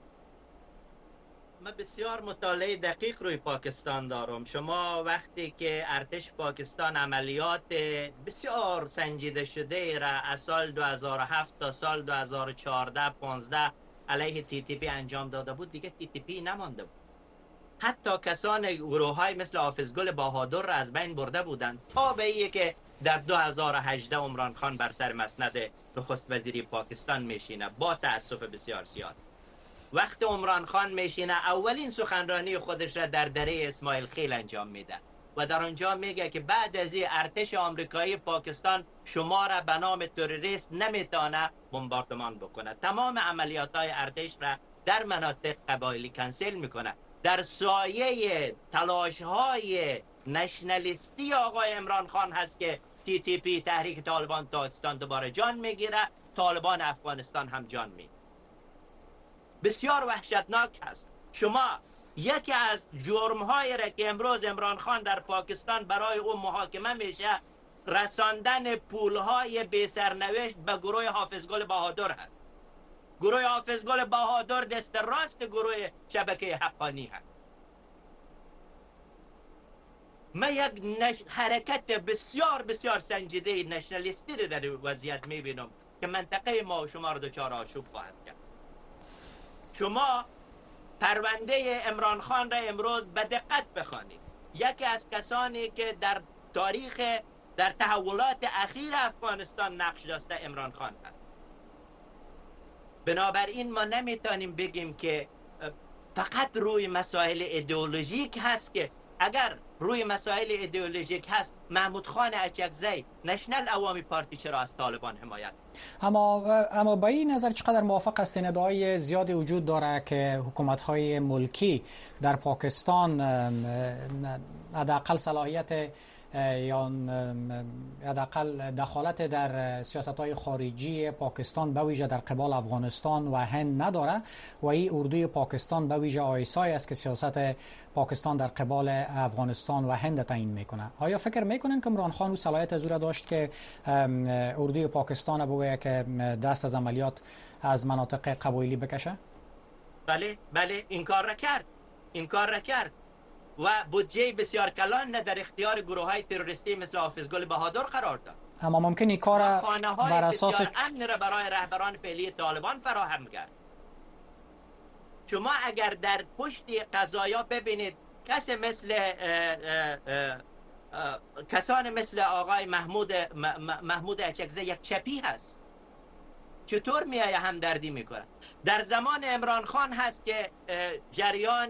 من بسیار مطالعه دقیق روی پاکستان دارم. شما وقتی که ارتش پاکستان عملیات بسیار سنجیده شده را از سال دو هزار و هفت تا سال دو هزار و چهارده پانزده علیه تی تی پی انجام داده بود، دیگه تی تی پی نمانده بود. حتی کسان گروه های مثل حافظگل بهادر را از بین برده بودند تا به اینکه که در دو هزار و هجده عمران خان بر سر مسند نخست وزیری پاکستان میشینه. با تأسف بسیار زیاد وقت عمران خان میشینه اولین سخنرانی خودش را در دره اسماعیل خیل انجام میده و در آنجا میگه که بعد از این ارتش آمریکایی پاکستان شما را به نام تروریست نمیتونه بمباردمان بکنه. تمام عملیات های ارتش را در مناطق قبایلی کنسل میکنه. در سایه تلاش های نشنالیستی آقای عمران خان هست که تی تی پی تحریک طالبان پاکستان دوباره جان میگیره، طالبان افغانستان هم جان میگیره. بسیار وحشتناک است. شما یکی از جرم‌هایی را که امروز عمران خان در پاکستان برای او محاکمه میشه رساندن پول‌های بی سرنوشت به گروه حافظگل بهادر هست. گروه حافظگل بهادر دست راست گروه شبکه حقانی هست. من یک نش... حرکت بسیار بسیار سنجیده نشنالیستی را در وضعیت میبینم که منطقه ما و شما را دچار آشوب خواهد کرد. شما پرونده عمران خان را امروز به دقت بخوانید. یکی از کسانی که در تاریخ در تحولات اخیر افغانستان نقش داشته عمران خان هست. بنابراین ما نمیتونیم بگیم که فقط روی مسائل ایدئولوژیک هست، که اگر روی مسائل ایدئولوژیک هست محمود خان اچکزی نشنال عوامی پارتی چرا از طالبان حمایت؟ اما اما با این نظر چقدر موافق هستین؟ ادعای زیادی وجود داره که حکومت‌های ملکی در پاکستان حداقل صلاحیت یا حداقل دخالت در سیاست‌های خارجی پاکستان به ویژه در قبال افغانستان و هند نداره و این اردوی پاکستان به ویژه آیسای است که سیاست پاکستان در قبال افغانستان و هند تعیین میکنه. آیا فکر میکنن که عمران خان او صلاحیت از او داشت که اردوی پاکستان بگوید که دست از عملیات از مناطق قبایلی بکشه؟ بله بله این کار را کرد. این کار را کرد و بودجه بسیار کلان در اختیار گروه های تروریستی مثل حافظگل بهادر قرار داد. اما ممکن این کار بر اساس امن را برای رهبران فعلی طالبان فراهم کرد. شما اگر در پشت قضایا ببینید کسی مثل اه اه اه کسان مثل آقای محمود محمود اچکزی یک چپی هست، چطور میایه همدردی میکنه؟ در زمان عمران خان هست که جریان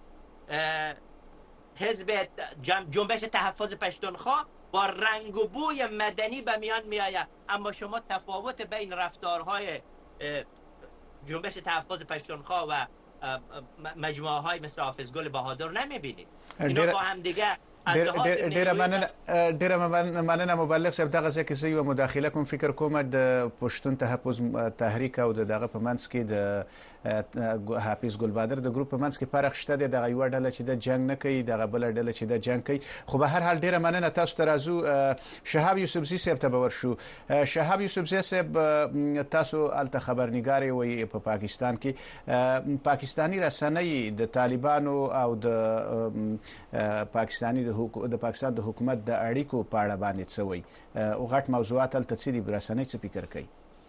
حزب جنبش تحفظ پشتونخوا با رنگ و بوی مدنی به میان می آید، اما شما تفاوت بین رفتارهای جنبش تحفظ پشتونخوا و مجموعه های مثل حافظگل بهادر نمی بینید. اینا با هم دیگه ډیره مننه ډیره مننه مبلغ صاحب. دغه ځکه زه یو مداخله کوم. فکر کوم د پښتون تحفظ تحریک او دغه په منځ کې د حافظ ګل بهادر د ګروپ په منځ کې فرق شته. دغه یو ډله چې د جنگ نه کوي، دغه بل ډله چې د جنگ کوي. خو به هر حال ډیره مننه. تاسو ته راځو شهاب یوسفزي صاحب ته به ورشو. شهاب یوسفزي صاحب تاسو الته خبرنګار وي په پاکستان کې. پاکستانی رسنۍ د طالبانو او د پاکستانی د پاکستان د حکومت د اړیکو په اړه باندې څه وایي او غټ موضوعات تل تفصیلي رسنۍ څه فکر کوي؟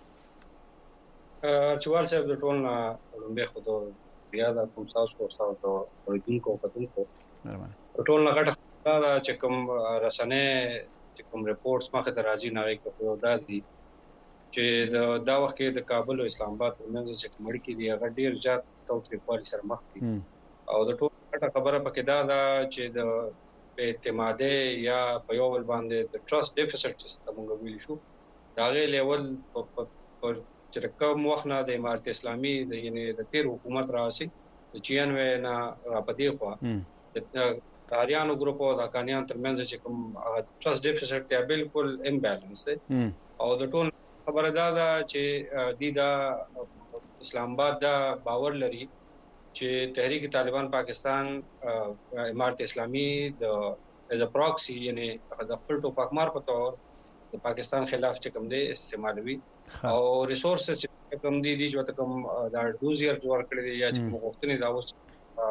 چوال صاحب د ټول نه لومبه خو د بیا د کوم تاسو او تاسو د اوریدونکو په دونکو ټول نه غټه دا چې کوم رسنۍ چې کوم ریپورتس مخه ته راځي نه کوي دا دي چې دا وخت کې د کابل او اسلام آباد ترمنځ چې کوم اړیکې دي هغه ډیر زیات توتريپالي سره مخ دي او د ټول غټه خبره پکې دا ده چې د اعتماد یا په یو ول باندې د ټرست ډیفیسټ چې موږ ویل شو دا غي لیول پر چې کوم وخت نه د امارت اسلامي د یعنی د تیر حکومت راسي د چینوي نه را پدې خو د د اریانو ګروپ او د حقانیان ترمنځ چې کوم ټرست ډیفیسټ دی بالکل امبیلنس دی او د ټول خبره دا ده چې د د اسلام آباد دا باور لري چې تحریک طالبان پاکستان امارت اسلامي د از ا پراکسی یعنی د خپل ټوپکمار په تور د پاکستان خلاف چې کوم دی استعمالوي او ریسورسز چې کوم دي چې کوم دا دوزیر جوړ کړی دی یا چې مغفتنی دا اوس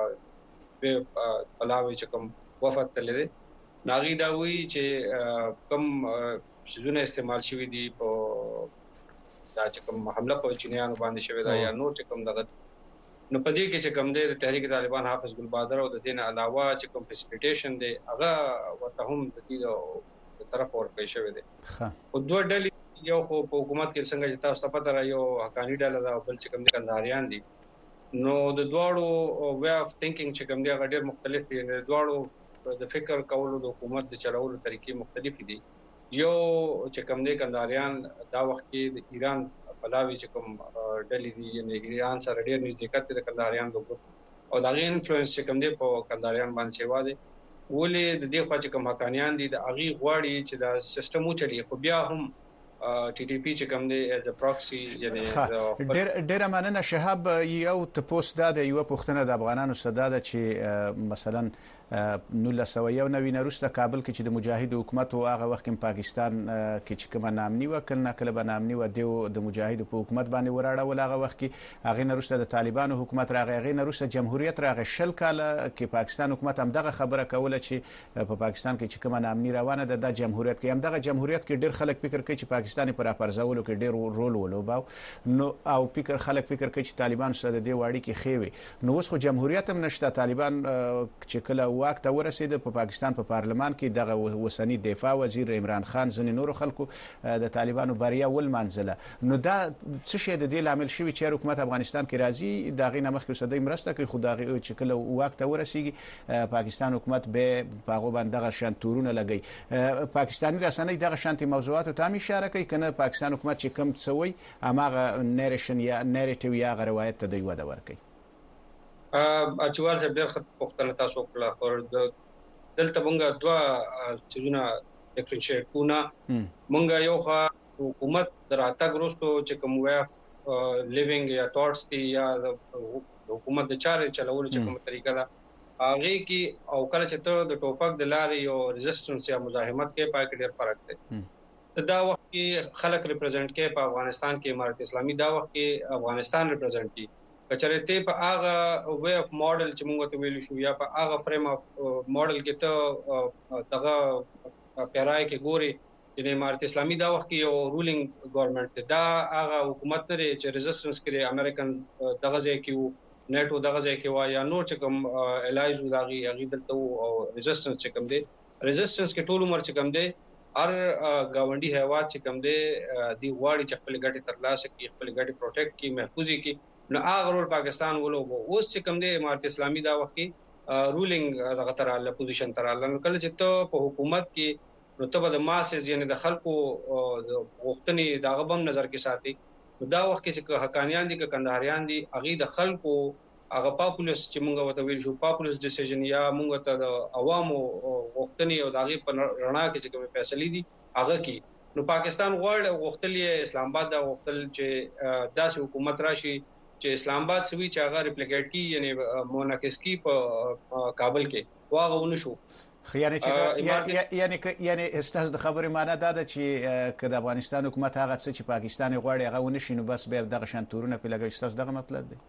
په علاوه چې کوم وفد تللی دی ناغي دا وی چې کوم شزونه استعمال شوی دي په دا چې کوم حمله په چینیانو باندې شوی دا یا نور چې کوم دغه نو په دې کې چې کوم دی د تحریک طالبان حافظ ګل بادر او د دین علاوه چې کوم فیسیلیټیشن دی هغه ورته هم د دې طرف ورکړی شوی دی او دوه ډلې یو خو په حکومت کې څنګه چې تاسو ته پته را یو حقانی ډله ده او بل چې کوم دي کندهاریان دي نو د دواړو وے اف تھینکینګ چې کوم دی هغه ډېر مختلف دي د دواړو د فکر کولو د حکومت د چلولو طریقې مختلف دي یو چې کوم دی کندهاریان دا وخت کې د ایران بلاوی چې کوم ډلې دي یعنی ایران سره ډېر نږدېکت د کندهاریان د ګروپ او دا غي انفلوئنس چې کوم دی په کندهاریان باندې شوی دی ولې د دې خوا چې کوم حقانیان دي د اغي غواړي چې دا سیستم وچلي خو بیا هم ټي ټي پی چې کوم دی از ا پراکسی یعنی ډېر ډېر مننه شهاب یو تپوس دا د یو پښتنه د افغانانو صدا ده چې مثلا نو سوه یو نوي نورسته کابل کې چې د مجاهد حکومت او هغه وخت کې پاکستان کې چې کوم نامني وکړ نه کله به نامني و دی د مجاهد په حکومت باندې وراړول هغه وخت کې هغه نورسته د طالبانو حکومت راغی هغه نورسته جمهوریت راغی شل کاله کې پاکستان حکومت هم دغه خبره کوله چې په پاکستان کې چې کوم نامني روانه ده د جمهوریت کې هم دغه جمهوریت کې ډېر خلک فکر کوي چې پاکستان پر افرزولو کې ډېر رول ولوباو نو او فکر خلک فکر کوي چې طالبان سره د واړی کې خېوي نو اوس خو جمهوریت هم نشته طالبان چې کله واک ته ورسید په پاکستان په پارلمان کې دغه وسنی دفاع وزیر عمران خان ځنې نور خلکو د طالبانو بریا ول منزله نو دا څه شی د دې لامل شوی چې حکومت افغانستان کې راځي دا غي نمخ کې صدې مرسته کوي خدای چې کله واک ته ورسیږي پاکستان حکومت به پاغو باندې دغه شان تورونه لګي پاکستاني رسنۍ دغه شانتي موضوعات ته هم اشاره کوي کنه پاکستان حکومت چې کم څوي اماغه نریشن یا نریټیو یا روایت ته دی ودا ورکي اچوال چې ډېر خط پختنه تاسو کړل خو دلته مونږه دوا چیزونه ډیفرنشیټ کوونه مونږه یو خو حکومت دراته ګروستو چې کوم وے اف لیوینګ یا ټاټس دی یا حکومت د چارې چلولو چې کوم طریقه ده هغه کې او کله چې ته د ټوپک د لارې یو ریزिस्टنس یا مزاحمت کې پای کې ډېر فرق دی دا وخت کې خلک ریپرزینټ کې په افغانستان کې امارت اسلامي دا وخت کې افغانستان ریپرزینټ کی کچرته په هغه وے اف ماډل چې موږ ته ویل شو یا په هغه فریم اف ماډل کې ته دغه پیرای کې ګوري چې امارت اسلامي دا وخت کې یو رولینګ ګورنمنت دا هغه حکومت لري چې ریزिस्टنس کړي امریکن دغه ځای کې نیټو دغه ځای کې وا یا نور چې کوم الایز وداغي هغه دلته او ریزिस्टنس چې کوم دي ریزिस्टنس کې ټول عمر چې کوم دي هر گاونډي هیواد چې کوم دي دی غواړي چې خپل ګټې ترلاسه کړي خپل ګټې پروټیکټ کړي محفوظ کړي نو هغه رول پاکستان ولوبو اوس چې کوم دی امارت اسلامي دا وخت کې رولینګ دغه تراله پوزیشن تراله نو کله چې ته په حکومت کې نو ته د ماسز یعنی د خلکو غوښتنې دغه بم نظر کې ساتي نو دا وخت کې چې حقانیان دي ک کندهاریان دي اغي د خلکو هغه پاپولیس چې مونږ وته ویل شو پاپولیس ډیسیژن یا مونږ ته د عوامو غوښتنې او دغه په رڼا کې چې کوم فیصله دي هغه کې نو پاکستان غواړي غوښتلې اسلام آباد دا غوښتل چې داسې حکومت راشي چې اسلام آباد سوي چې هغه ریپلیکیټ کی یعنی موناکس کی په کابل کې واغه ونشو یعنی چې یعنی یعنی استاذ د خبرې معنی دا ده چې کله افغانستان حکومت هغه څه چې پاکستان غواړي هغه ونشي نو بس به دغه شان تورونه په لګي استاذ دغه مطلب دی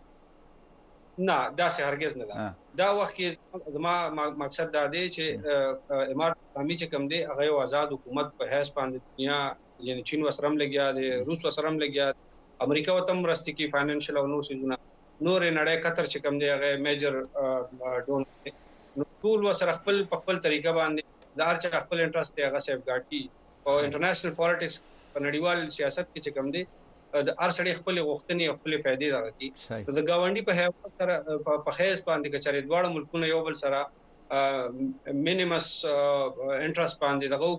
نه دا څه هرگز نه ده دا وخت کې زما مقصد دا دی چې امارت اسلامي چې کوم دی هغه یو آزاد حکومت په هیڅ باندې دنیا یعنی چین وسرم لګیا دی روس وسرم لګیا امریکا وتم راستی کی فاینانشل او نور سيزونه نور نړۍ قطر چې کوم دی هغه میجر ډون نو ټول وسره خپل په خپل طریقه باندې دار چې خپل انټرست دی هغه سیف ګارد کی او انټرنیشنل پالیټکس په نړیوال سیاست کې چې کوم دی د ار سړي خپل غوښتنې او خپل فائدې راغلي د گاونډي په هیواد سره په خیس باندې چې چاري دواړه ملکونه یو بل سره مینیمس انټرست باندې دغه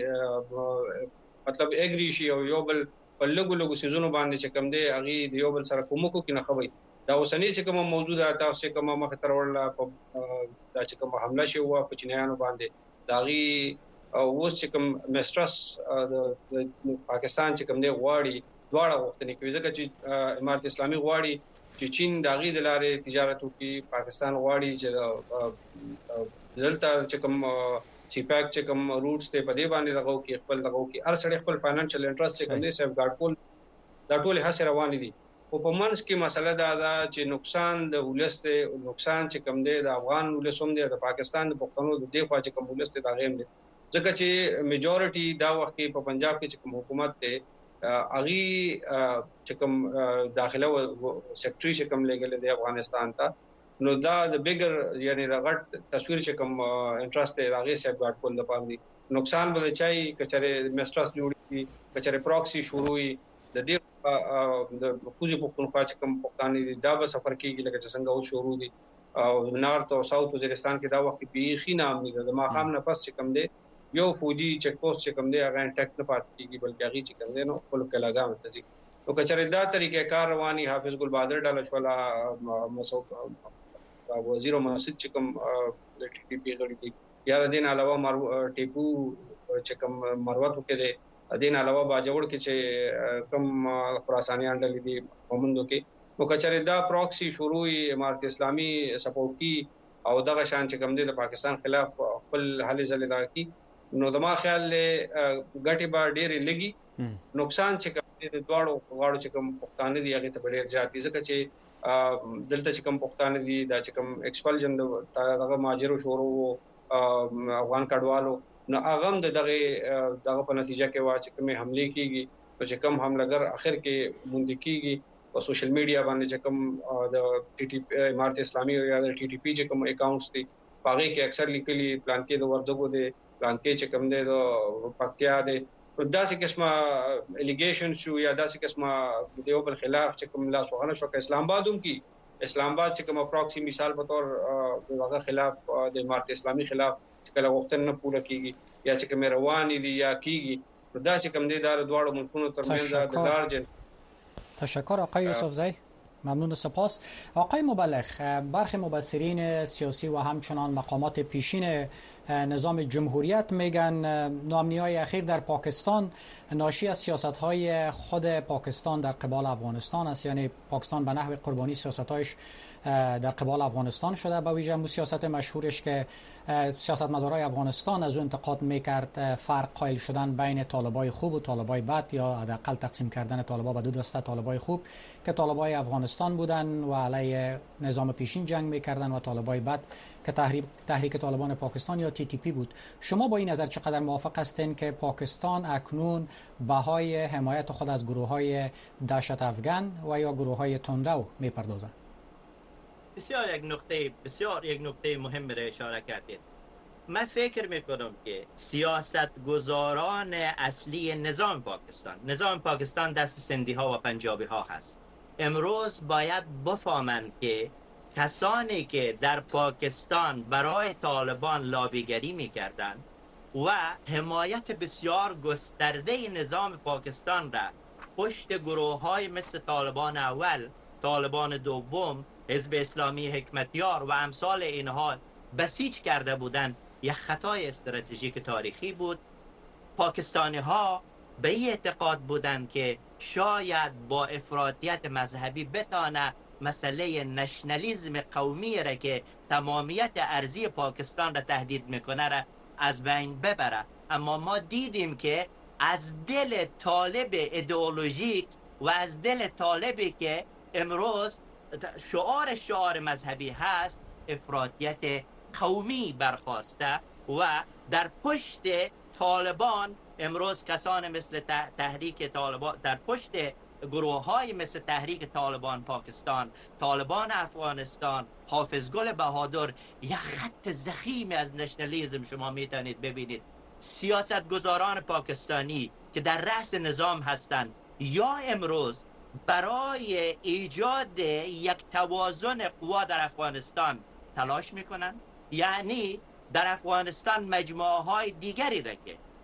کی مطلب اګری شي او یو بل په لګو لګو سيزونو باندې چې کم دی هغه د یو بل سره کومکو کې نه خوي دا اوسنۍ چې کوم موجوده تاسو چې کوم مخ تر ورلا دا چې کوم حمله شو په چینایانو باندې داغي اوس چې کوم میسټرس د پاکستان چې کوم دی غواړي دواړه وختنی کوي ځکه چې امارت اسلامي غواړي چې چین داغي د لارې تجارت وکړي، پاکستان غواړي چې دلته چې کوم سی پیک چې کوم روټس ته په دې باندې لګاو کې خپل لګاو کې هر سړی خپل فاینانشل انټرست چې کوم دی سیف ګارد کول دا ټول هڅه روان دي. او په منځ کې مسله دا ده چې نقصان د ولس ته نقصان چې کوم دی د افغان ولسوم دی د پاکستان د پښتنو د دی خوا چې کوم ولس ته دا غیم دی ځکه چې میجورټي دا وخت کې په پنجاب کې چې کوم حکومت ته اغي چې کوم داخله سیکټري چې کوم لګل دی افغانستان ته نو دا د بیګر یعنی رغټ تصویر چې کوم انټرست دی راغی سیف ګارد کول د پاندي نقصان به چای کچره میسټرس جوړي کچره پروکسي شروعي د دې د خوځي پښتونخوا چې کوم پښتانه دي دا به سفر کیږي لکه څنګه او شروع دي او نارت او ساوث وزیرستان کې دا وخت بیخي نام دي د ماقام نه پس چې کوم دی یو فوجي چک پوسټ چې کوم دی هغه ټیک نه پات کیږي بلکې هغه چې کوم دی نو خپل کلاګام ته ځي نو کچره دا طریقې کار رواني حافظ ګل بادر ډاله شولا مسعود وزیر مسجد چې کوم د ټي پی پی غړي دي یا د دین علاوه ټیپو چې کوم مروت وکړي دین علاوه باجوړ کې چې کم خراسانیان ډلې دي مومندو کې نو کچره دا پروکسي شروعي امارت اسلامي سپورټ کی او دغه شان چې کوم دی د پاکستان خلاف خپل حل ځل دا کی نو د ما خیال له ګټي با ډېرې لګي نقصان چې کوم دی د دواړو غواړو چې کوم پښتانه دي هغه ته ډېر زیات ځکه چې دلته چې کوم پښتانه دي دا چې کوم ایکسپلژن دغه ماجرو شروع افغان کډوالو نو هغه د دغه دغه په نتیجه کې وا چې کومه حمله کیږي او چې کوم حملګر اخر کې مونږ کیږي په سوشل میډیا باندې چې کوم د ټي ټي امارت اسلامي او یا د ټي ټي پی چې کوم اکاونټس دي هغه کې اکثر لیکلي پلان کې د وردګو دي پلان کې چې کوم دی د پکتیا دي دا څه قسمه الیګیشن شو یا دا څه قسمه دیو بل خلاف چې کوم لا سوغنه شو کې اسلام آباد هم کې اسلام آباد چې کوم پروکسی مثال په تور دغه خلاف د امارت اسلامي خلاف کله وختن نه پوره کیږي یا چې کوم رواني دي یا کیږي دا چې کوم دي د دواړو ملکونو ترمنځ د لارج تشکر آقای یوسفزی ممنون سپاس. آقای مبلغ برخی مبصرین سیاسی و همچنان مقامات پیشین نظام جمهوریت میگن ناامنی‌های اخیر در پاکستان ناشی از سیاست‌های خود پاکستان در قبال افغانستان است، یعنی پاکستان به نحو قربانی سیاست‌هایش در قبال افغانستان شده، به ویژه سیاست مشهورش که سیاستمدارای افغانستان از اون انتقاد میکرد فرق قائل شدن بین طالبای خوب و طالبای بد یا حداقل تقسیم کردن طالبا به دو دسته، طالبای خوب که طالبای افغانستان بودن و علیه نظام پیشین جنگ میکردن و طالبای بد که تحریک تحریک طالبان پاکستان یا تی تی پی بود. شما با این نظر چقدر موافق هستین که پاکستان اکنون بهای حمایت خود از گروه‌های دهشت افغان و یا گروه‌های تندرو میپردازند؟ بسیار یک نقطه بسیار یک نقطه مهم را اشاره کردید. من فکر میکنم که سیاستگزاران اصلی نظام پاکستان نظام پاکستان دست سندی ها و پنجابی ها هست. امروز باید بفهمند که کسانی که در پاکستان برای طالبان لابیگری میکردند و حمایت بسیار گسترده نظام پاکستان را پشت گروه های مثل طالبان اول، طالبان دوم، حزب اسلامی حکمتیار و امثال اینها بسیج کرده بودند، یک خطای استراتژیک تاریخی بود. پاکستانی ها به این اعتقاد بودند که شاید با افراطیت مذهبی بتانه مسئله نشنالیسم قومی را که تمامیت ارضی پاکستان را تهدید میکنه را از بین ببره. اما ما دیدیم که از دل طالب ایدئولوژیک و از دل طالبی که امروز شعار شعار مذهبی هست، افراطیت قومی برخواسته و در پشت طالبان امروز کسان مثل تحریک طالبان، در پشت گروه های مثل تحریک طالبان پاکستان، طالبان افغانستان، حافظ گل بهادر، یک خط ضخیم از نشنالیسم شما میتونید ببینید. سیاستگزاران پاکستانی که در رأس نظام هستند یا امروز برای ایجاد یک توازن قوا در افغانستان تلاش میکنن، یعنی در افغانستان مجموعه های دیگری را که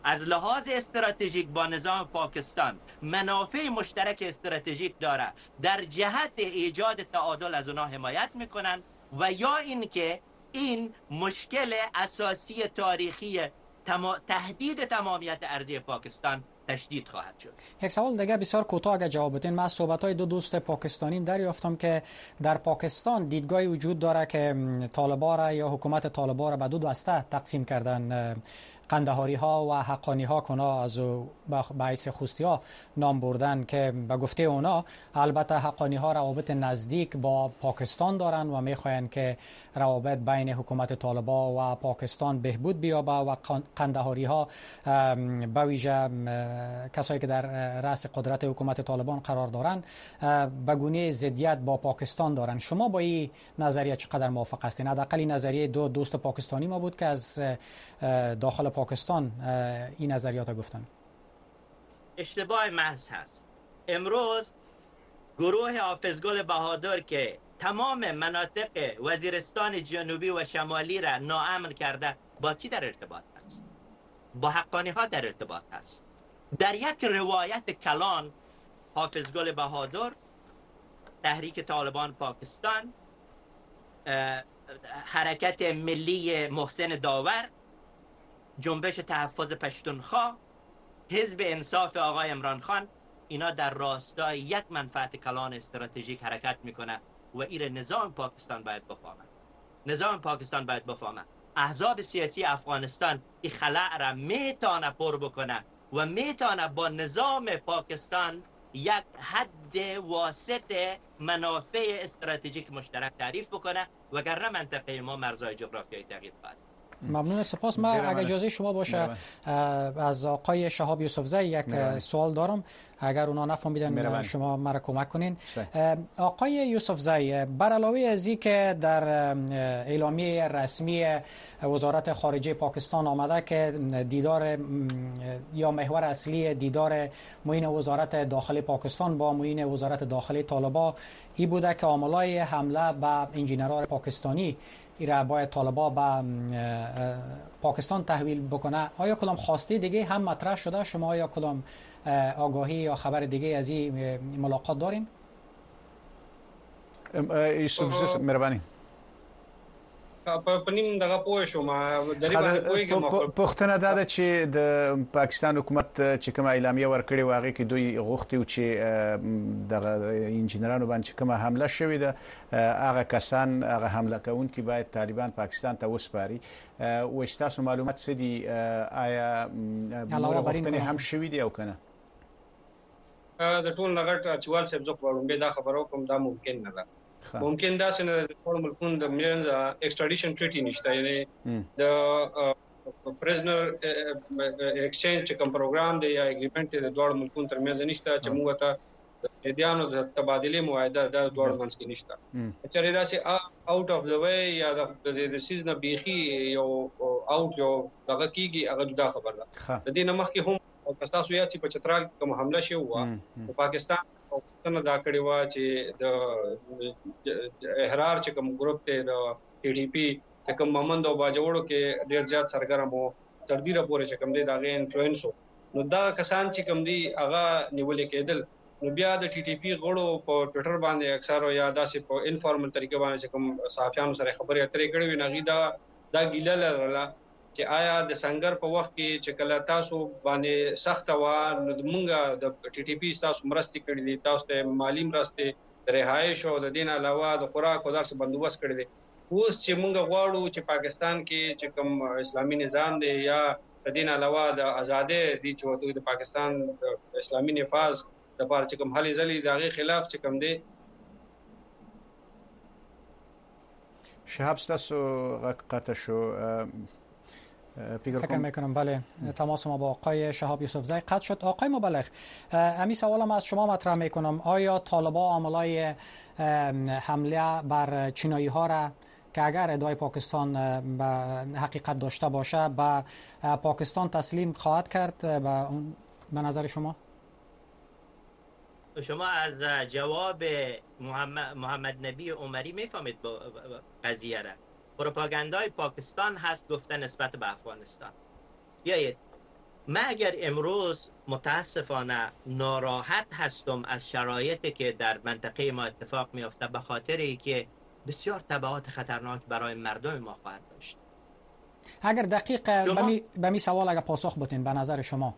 از لحاظ استراتژیک با نظام پاکستان منافع مشترک استراتژیک داره، در جهت ایجاد تعادل از اونها حمایت میکنن و یا اینکه این مشکل اساسی تاریخی تما... تهدید تمامیت ارضی پاکستان تشدید خواهد شد. یک سوال دیگه بسیار کوتاه اگه جواب بدین. من صحبت‌های دو دوست پاکستانی دریافتم که در پاکستان دیدگاهی وجود داره که طالبان را یا حکومت طالبان را به دو دسته تقسیم کردن، قندهاری ها و حقانی ها کنا از باعث خوستی ها نام بردن که به گفته اونا البته حقانی ها روابط نزدیک با پاکستان دارن و میخواین که روابط بین حکومت طالبان و پاکستان بهبود بیابه و قندهاری ها به ویژه کسایی که در رأس قدرت حکومت طالبان قرار دارن به گونه ضدیت با پاکستان دارن. شما با این نظریه چقدر موافق هستین؟ حداقل نظریه دو دوست پاکستانی ما بود که از داخل پاکستان این نظریات گفتن. اشتباه محض هست. امروز گروه حافظگل بهادر که تمام مناطق وزیرستان جنوبی و شمالی را ناامن کرده، با کی در ارتباط است؟ با حقانی ها در ارتباط است. در یک روایت کلان حافظگل بهادر، تحریک طالبان پاکستان، حرکت ملی محسن داور، جنبش تحفظ پشتونخوا، حزب انصاف آقای عمران خان، اینا در راستای یک منفعت کلان استراتژیک حرکت میکنه و این نظام پاکستان باید بفهمه. نظام پاکستان باید بفهمه احزاب سیاسی افغانستان این خلأ را میتونه پر بکنه و میتونه با نظام پاکستان یک حد واسط منافع استراتژیک مشترک تعریف بکنه، وگرنه منطقه ما مرزهای جغرافیایی تغییر خواهد. ممنون. سپاس. من اگر اجازه شما باشه از آقای شهاب یوسفزی یک میرمانی. سوال دارم، اگر اونا نفهمیدن شما مرا کمک کنین. آقای یوسفزی، بر علاوه از این که در اعلامیه رسمی وزارت خارجه پاکستان آمده که دیدار یا محور اصلی دیدار معین وزارت داخلی پاکستان با معین وزارت داخلی طالبان این بوده که عاملای حمله به انجینران پاکستانی ایرا باید طالبان به پاکستان تحویل بکنه، آیا کدام خواسته دیگه هم مطرح شده؟ شما یا کدام آگاهی یا خبر دیگه از این ملاقات دارین؟ یوسف مهربانی په نیم دغه پوه شوم د ریبانه پوهیږم. پښتنه دا ده چې د پاکستان حکومت چې کوم اعلامیه ورکړي واغې کې دوی غوښتي چې د انجینرانو باندې کومه حمله شوې ده هغه کسان هغه حمله کوونکي باید طالبان پاکستان ته وسپاري. و تاسو معلومات څه دي؟ آیا غوښتنې هم شوې دي او کنه؟ د ټول نغټ اچوال صاحب زه کوم به دا خبرو کوم دا ممکن نه ده. ممکن دا چې د ټول ملکونو د ملن ایکستراډیشن ټریټي نشته، یعنی د پرزنر ایکسچینج کوم پروګرام دی یا اګریمنت د دوه ملکونو ترمنځ نشته چې موږ ته د دیانو د تبادله معاهده د دوه منځ کې نشته. چې دا چې اوټ اف د وی یا د د سیزن بيخي یو اوټ یو دغه کیږي هغه جدا خبر ده. د دې نمخ کې هم تاسو یا چې په چترال کوم حمله شوی و په پاکستان او څنګه دا کړی و چې د احرار چې کوم ګروپ ته د ټي ډي پی ته کوم محمد او باجوړو کې ډیر زیات سرګرم وو تر دې راپورې چې کوم دی دا غي انفلوئنس نو دا کسان چې کوم دی هغه نیولې کېدل. نو بیا د ټي ټي پی غړو په ټوئیټر باندې اکثر یا داسې په انفارمل طریقې باندې کوم صحافیانو سره خبرې اترې کړې وي، نغې دا دا ګیله لرله چې آیا د سنگر په وخت کې چې کله تاسو باندې سخت و نو موږ د ټي ټي پی تاسو مرستې کړې دي، تاسو ته مالی مرستې رهایش او د دین علاوه د خوراک او درس بندوبست کړی دی. اوس چې موږ غواړو چې پاکستان کې چې کوم اسلامي نظام دی یا د دین علاوه د آزادۍ دی چې د پاکستان د اسلامي نفاذ د لپاره چې کوم حل ځلې دغه خلاف چې کوم دی. شهاب تاسو قطع شو فکر میکنم بله تماس ما با آقای شهاب یوسفزی قطع شد. آقای مبلغ، امی سوالم از شما مطرح میکنم، آیا طالبان عملای حمله بر چینایی ها را که اگر ادعای پاکستان به حقیقت داشته باشه به پاکستان تسلیم خواهد کرد به نظر شما؟ شما از جواب محمد, محمد نبی عمری میفهمید قضیه را. پروپاگاندای پاکستان هست گفتن نسبت به افغانستان. بیایید من اگر امروز متاسفانه ناراحت هستم از شرایطی که در منطقه ما اتفاق میفته، به خاطری که بسیار تبعات خطرناک برای مردم ما خواهد داشت. اگر دقیق به می سوال اگر پاسخ بتین به نظر شما،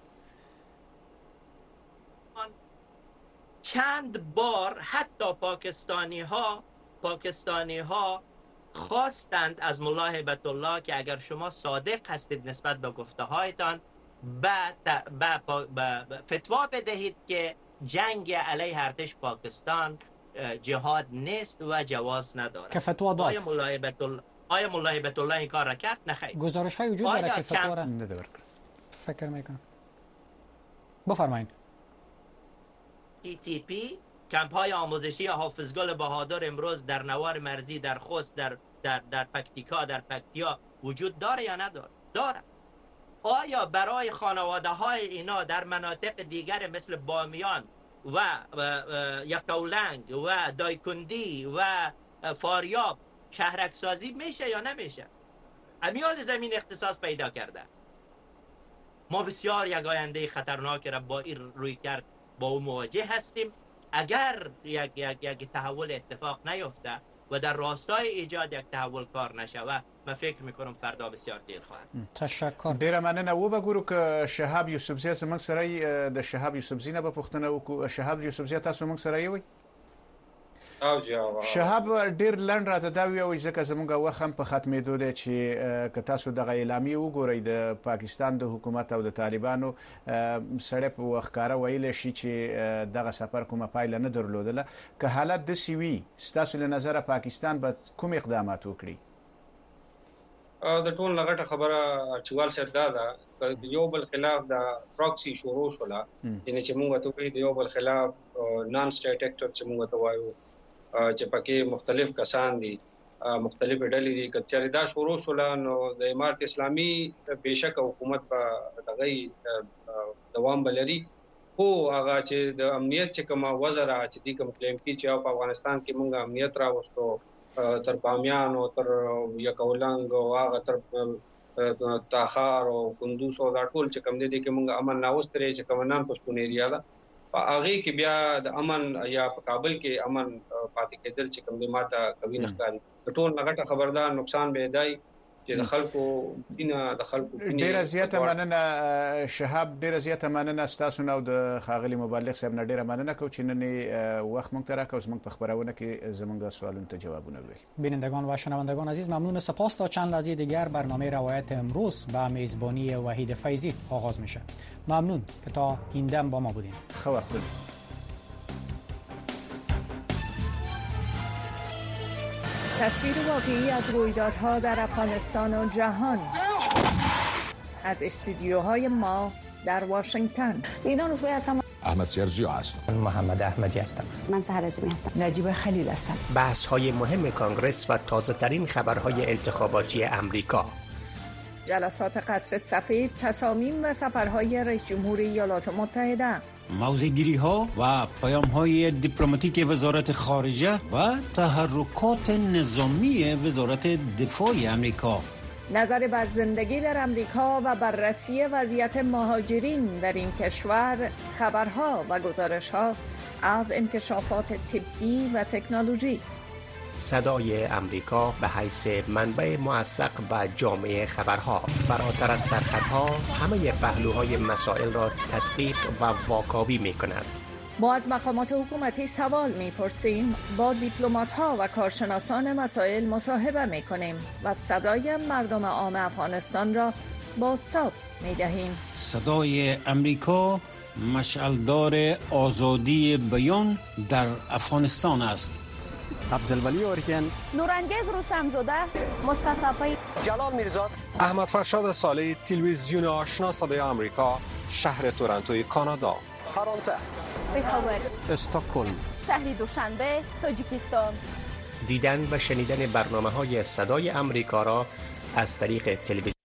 چند بار حتی پاکستانی ها پاکستانی ها خواستند از ملا هیبت الله که اگر شما صادق هستید نسبت به گفته هایتان فتوا بدهید که جنگ علیه ارتش پاکستان جهاد نیست و جواز ندارد. که فتوا داد. آیا ملا هیبت الله آیا ملا هیبت الله این کار را کرد؟ نخیر. گزارش های وجود داره که فتوا را فکر میکنم. بفرمایید. تی تی پی کمپ های آموزشی حافظ گل بهادر امروز در نوار مرزی، در خوست، در در در پکتیکا، در پکتیا وجود داره یا نداره؟ داره. آیا برای خانواده های اینا در مناطق دیگر مثل بامیان و یکاولنگ و دایکندی و فاریاب شهرک سازی میشه یا نمیشه؟ امیال زمین اختصاص پیدا کرده. ما بسیار یک آینده خطرناک را با این روی کرد با او مواجه هستیم. اگر یک یک یک تحول اتفاق نیفته و در راستای ایجاد یک تحول کار نشوه، من فکر میکنم فردا بسیار دیر خواهد. تشکر. ډیره مننه. و بګورو که شهاب یوسفزی زموږ سره د شهاب یوسفزی نه په پښتنه وکړو. شهاب یوسفزی تاسو موږ سره یوي؟ او جواب. شهاب ډیر لنډ راته دا ویوي ځکه زموږ وخت هم په ختمېدو دی چې که تاسو دغه اعلامیه وګورئ د پاکستان د حکومت او د طالبانو سړی په وښکاره ویلی شي چې دغه سفر کومه پایله نه درلودله. که حالت داسې وي ستاسو له نظره پاکستان به کوم اقدامات وکړي؟ د ټول لغټه خبره اچوال صاحب دا ده د یو بل خلاف د پروکسي شروع شوله، یعنې چې موږ ته وایو د یو بل خلاف نان سټیټ اکټر چې موږ ته وایو چې پکې مختلف کسان دي، مختلف ډلې دي. که چېرې دا شروع شوله نو د امارت اسلامي بېشکه حکومت به دغه دوام به لري، خو هغه چې د امنیت چې کومه وزره چې دي کوم کلیم کړي چې په افغانستان کې موږ امنیت راوستو تر بامیان او تر یکاولنګ او هغه تر تاخار او کندوز او دا ټول چې کوم دي کې موږ امن راوسترې چې کوم نام پښتون ایریا ده، په هغه کې بیا د امن یا په کابل کې امن پاتې کېدل چې کوم دي ماته کوي نه ښکاري. ټول هغه خبردار نقصان به دی چې د خلکو دینه د خلکو ډیره زیاته مننه شهاب. ډیره زیاته مننه تاسو نو د خاغلی مبلغ صاحب نه ډیره مننه کو چې نن وخت مونږ ته راکوز موږ په خبرونه کې زمونږ سوالونو ته جوابونه ویل. بینندگان و شنوندگان عزیز ممنون. سپاس. تا چند لحظه دیگر برنامه روایت امروز با میزبانی وحید فیضی آغاز میشه. ممنون که تا این دم با ما بودین. خو وخت بخیر. تصویر واقعی از رویدادها در افغانستان و جهان از استودیوهای ما در واشنگتن. لینا روزبایی هستم. احمد سرجی هستم. محمد احمدی هستم. من سحر عظیمی هستم. نجیب خلیل هستم. بحث های مهم کانگرس و تازه ترین خبرهای انتخاباتی امریکا. جلسات قصر سفید، تصامیم و سفرهای رئیس جمهور ایالات متحده. موضع‌گیری ها و پیام های دیپلماتیک وزارت خارجه و تحرکات نظامی وزارت دفاع امریکا. نظر بر زندگی در امریکا و بررسی وضعیت مهاجرین در این کشور، خبرها و گزارش‌ها از انکشافات طبی و تکنولوژی. صدای امریکا به حیث منبع موثق و جامع خبرها، فراتر از سرخطها همه پهلوهای مسائل را تدقیق و واکاوی می کند. ما از مقامات حکومتی سوال می پرسیم، با دیپلمات‌ها و کارشناسان مسائل مصاحبه می کنیم و صدای مردم عام افغانستان را بازتاب می دهیم. صدای امریکا مشعلدار آزادی بیان در افغانستان است. عبدالولی اورکن، نورانگیز رستمزاده، مصطفی جلال میرزاد، احمد فرشاد صالحی، تلویزیون آشنا صدای آمریکا، شهر تورنتو کانادا، فرانسه، بخبر، استکهلم، شهر دوشنبه، تاجیکستان. دیدن و شنیدن برنامه‌های صدای امریکا را از طریق تلویزیون